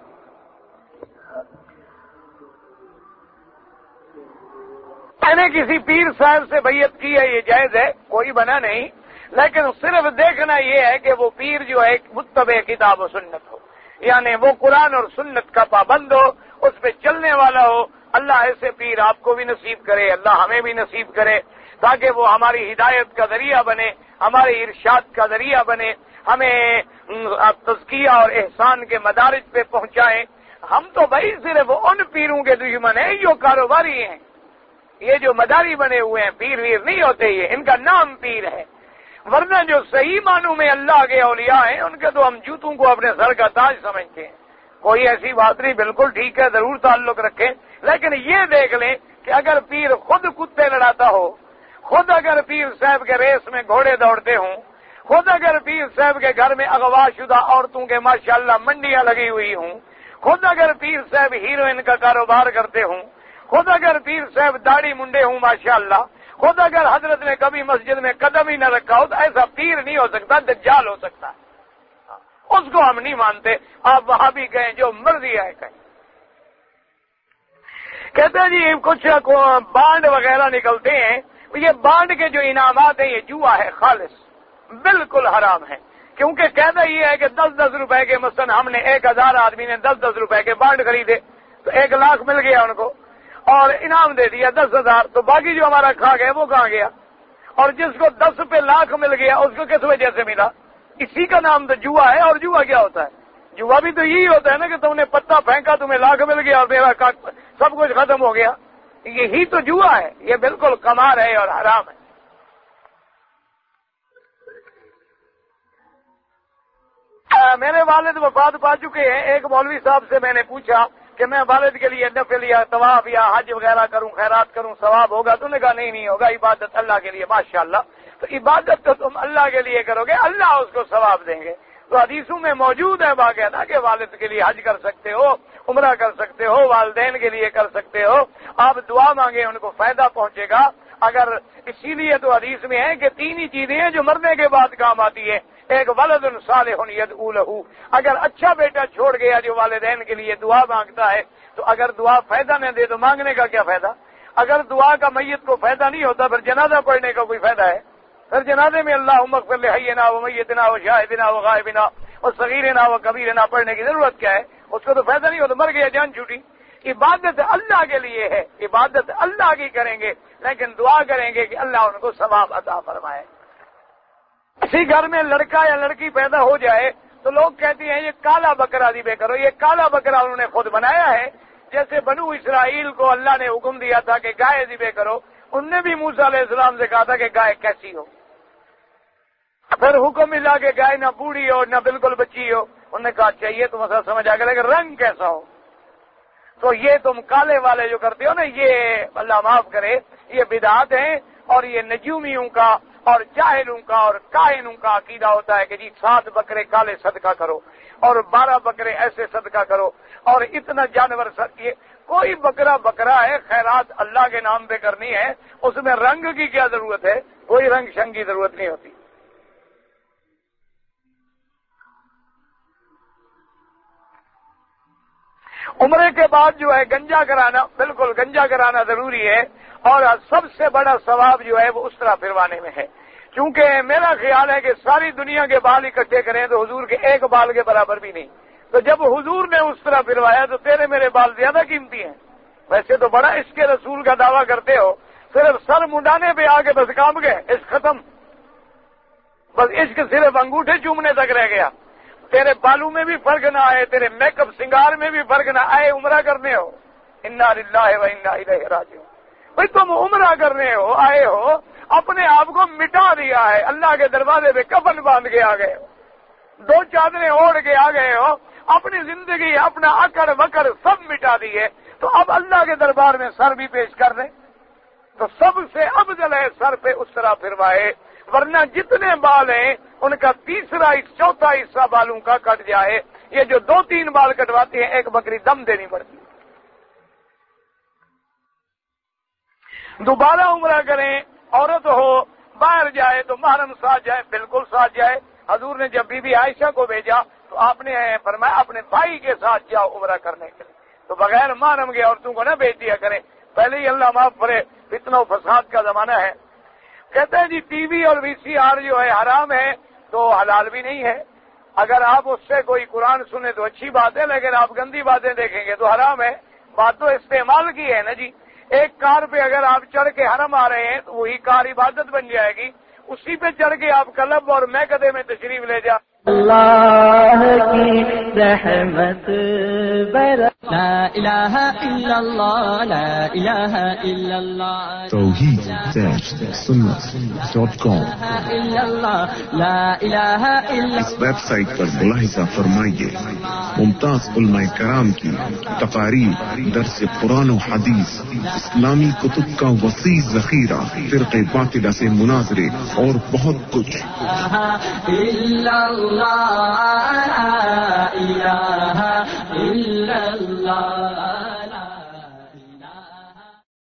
میں نے کسی پیر صاحب سے بیعت کی ہے، یہ جائز ہے، کوئی بنا نہیں، لیکن صرف دیکھنا یہ ہے کہ وہ پیر جو ہے متبع کتاب و سنت ہو، یعنی وہ قرآن اور سنت کا پابند ہو، اس پہ چلنے والا ہو۔ اللہ ایسے پیر آپ کو بھی نصیب کرے، اللہ ہمیں بھی نصیب کرے، تاکہ وہ ہماری ہدایت کا ذریعہ بنے، ہمارے ارشاد کا ذریعہ بنے، ہمیں تزکیہ اور احسان کے مدارج پہ پہنچائیں۔ ہم تو بھائی صرف ان پیروں کے دشمن ہیں جو کاروباری ہیں، یہ جو مداری بنے ہوئے ہیں پیر ویر نہیں ہوتے، یہ ان کا نام پیر ہے، ورنہ جو صحیح معنوں میں اللہ کے اولیاء ہیں ان کے تو ہم جوتوں کو اپنے سر کا تاج سمجھتے ہیں۔ کوئی ایسی بات نہیں، بالکل ٹھیک ہے، ضرور تعلق رکھیں، لیکن یہ دیکھ لیں کہ اگر پیر خود کتے لڑاتا ہو، خود اگر پیر صاحب کے ریس میں گھوڑے دوڑتے ہوں، خود اگر پیر صاحب کے گھر میں اغوا شدہ عورتوں کے ماشاءاللہ منڈیاں لگی ہوئی ہوں، خود اگر پیر صاحب ہیروئن کا کاروبار کرتے ہوں، خود اگر پیر صاحب داڑھی منڈے ہوں ماشاءاللہ، خود اگر حضرت نے کبھی مسجد میں قدم ہی نہ رکھا ہو، تو ایسا پیر نہیں ہو سکتا، دجال ہو سکتا ہے، اس کو ہم نہیں مانتے۔ آپ وہاں بھی کہیں، جو مرضی ہے کہیں۔ کہتے ہیں جی کچھ بانڈ وغیرہ نکلتے ہیں، یہ بانڈ کے جو انعامات ہیں یہ جوا ہے، خالص بالکل حرام ہے، کیونکہ کہنا یہ ہے کہ دس دس روپے کے، مثلا ہم نے ایک ہزار آدمی نے دس دس روپے کے بانڈ خریدے تو ایک لاکھ مل گیا ان کو، اور انعام دے دیا دس ہزار، تو باقی جو ہمارا کھا گیا وہ کہاں گیا؟ اور جس کو دس پہ لاکھ مل گیا اس کو کس وجہ سے ملا؟ اسی کا نام تو جوا ہے۔ اور جوا کیا ہوتا ہے؟ جوا بھی تو یہی ہوتا ہے نا کہ تم نے پتا پھینکا، تمہیں لاکھ مل گیا اور میرا سب کچھ ختم ہو گیا، یہی تو جوا ہے، یہ بالکل قمار ہے اور حرام ہے۔ میرے والد وفات پا چکے ہیں، ایک مولوی صاحب سے میں نے پوچھا کہ میں والد کے لیے نفل یا طواف یا حج وغیرہ کروں، خیرات کروں، ثواب ہوگا؟ تو نے کہا نہیں نہیں ہوگا، عبادت اللہ کے لیے۔ ماشاءاللہ، تو عبادت تو تم اللہ کے لیے کرو گے، اللہ اس کو ثواب دیں گے۔ تو حدیثوں میں موجود ہے باقاعدہ کہ والد کے لیے حج کر سکتے ہو، عمرہ کر سکتے ہو، والدین کے لیے کر سکتے ہو، آپ دعا مانگے ان کو فائدہ پہنچے گا۔ اگر اسی لیے تو حدیث میں ہے کہ تین ہی چیزیں ہیں جو مرنے کے بعد کام آتی ہے، ایک ولد صالح یدعو لہ، اگر اچھا بیٹا چھوڑ گیا جو والدین کے لیے دعا مانگتا ہے، تو اگر دعا فائدہ نہ دے تو مانگنے کا کیا فائدہ؟ اگر دعا کا میت کو فائدہ نہیں ہوتا پھر جنازہ پڑھنے کا کوئی فائدہ ہے؟ پھر جنازے میں اللہم اغفر لحینا و میتنا و شاہدنا و غائبنا و صغیرنا و کبیرنا پڑھنے کی ضرورت کیا ہے؟ اس کو تو فائدہ نہیں ہوتا، مر گیا جان چھوٹی۔ عبادت اللہ کے لیے ہے، عبادت اللہ کی کریں گے، لیکن دعا کریں گے کہ اللہ ان کو ثواب عطا فرمائے۔ کسی گھر میں لڑکا یا لڑکی پیدا ہو جائے تو لوگ کہتے ہیں یہ کالا بکرا ذبح کرو، یہ کالا بکرا انہوں نے خود بنایا ہے، جیسے بنو اسرائیل کو اللہ نے حکم دیا تھا کہ گائے ذبح کرو، انہوں نے بھی موسیٰ علیہ السلام سے کہا تھا کہ گائے کیسی ہو، پھر حکم ملا کہ گائے نہ بوڑھی ہو نہ بالکل بچی ہو، انہوں نے کہا چاہیے تو مسئلہ سمجھ آ گیا کہ رنگ کیسا ہو. تو یہ تم کالے والے جو کرتے ہو نا، یہ اللہ معاف کرے، یہ بدعات ہیں، اور یہ نجومیوں کا اور جاہلوں کا اور کاہنوں کا عقیدہ ہوتا ہے کہ جی سات بکرے کالے صدقہ کرو اور بارہ بکرے ایسے صدقہ کرو اور اتنا جانور یہ کوئی بکرا بکرا ہے، خیرات اللہ کے نام پہ کرنی ہے، اس میں رنگ کی کیا ضرورت ہے؟ کوئی رنگ شنگ کی ضرورت نہیں ہوتی. عمرے کے بعد جو ہے گنجا کرانا، بالکل گنجا کرانا ضروری ہے، اور سب سے بڑا ثواب جو ہے وہ اس طرح پھروانے میں ہے. کیونکہ میرا خیال ہے کہ ساری دنیا کے بال اکٹھے کریں تو حضور کے ایک بال کے برابر بھی نہیں. تو جب حضور نے اس طرح پھروایا تو تیرے میرے بال زیادہ قیمتی ہیں. ویسے تو بڑا عشق رسول کا دعویٰ کرتے ہو، صرف سر منڈانے پہ آ کے بس کام گئے، عشق ختم. بس عشق صرف انگوٹھے چومنے تک رہ گیا. تیرے بالوں میں بھی فرق نہ آئے، تیرے میک اپ سنگار میں بھی فرق نہ آئے، عمرہ کرنے ہو. انا للہ و انا الیہ راجعون. بھائی تم عمرہ کرنے ہو آئے ہو، اپنے آپ کو مٹا دیا ہے، اللہ کے دروازے پہ کفن باندھ کے آ گئے ہو، دو چادریں اوڑھ کے آ گئے ہو، اپنی زندگی اپنا اکڑ وکڑ سب مٹا دیے، تو اب اللہ کے دربار میں سر بھی پیش کر دیں. تو سب سے افضل ہے سر پہ اس طرح پھروائے، ورنہ جتنے بال ہیں ان کا تیسرا چوتھا حصہ بالوں کا کٹ جائے. یہ جو دو تین بال کٹواتے ہیں ایک بکری دم دینی پڑتی. دوبارہ عمرہ کریں، عورت ہو باہر جائے تو محرم ساتھ جائے، بالکل ساتھ جائے. حضور نے جب بی بی عائشہ کو بھیجا تو آپ نے فرمایا اپنے بھائی کے ساتھ جاؤ عمرہ کرنے کے لیے. تو بغیر محرم کے عورتوں کو نہ بھیج دیا کریں. پہلے ہی اللہ معاف کرے فتنہ و فساد کا زمانہ ہے. کہتے ہیں جی ٹی وی اور وی سی آر جو ہے حرام ہے تو حلال بھی نہیں ہے. اگر آپ اس سے کوئی قرآن سنیں تو اچھی بات ہے، لیکن آپ گندی باتیں دیکھیں گے تو حرام ہے. بات تو استعمال کی ہے نا جی. ایک کار پہ اگر آپ چڑھ کے حرم آ رہے ہیں تو وہی کار عبادت بن جائے گی. اسی پہ چڑھ کے آپ کلب اور میکدے میں تشریف لے جا. اللہ کی رحمت برس لا الہ الا اللہ لا الہ الا اللہ توحید سنت ڈاٹ کام الا اللہ لا الہ الا اس ویب سائٹ پر ملاحظہ فرمائیے ممتاز علماء کرام کی تقاریر، درس قرآن و حدیث، اسلامی کتب کا وسیع ذخیرہ، فرقے باطلہ سے مناظرے اور بہت کچھ. الا اللہ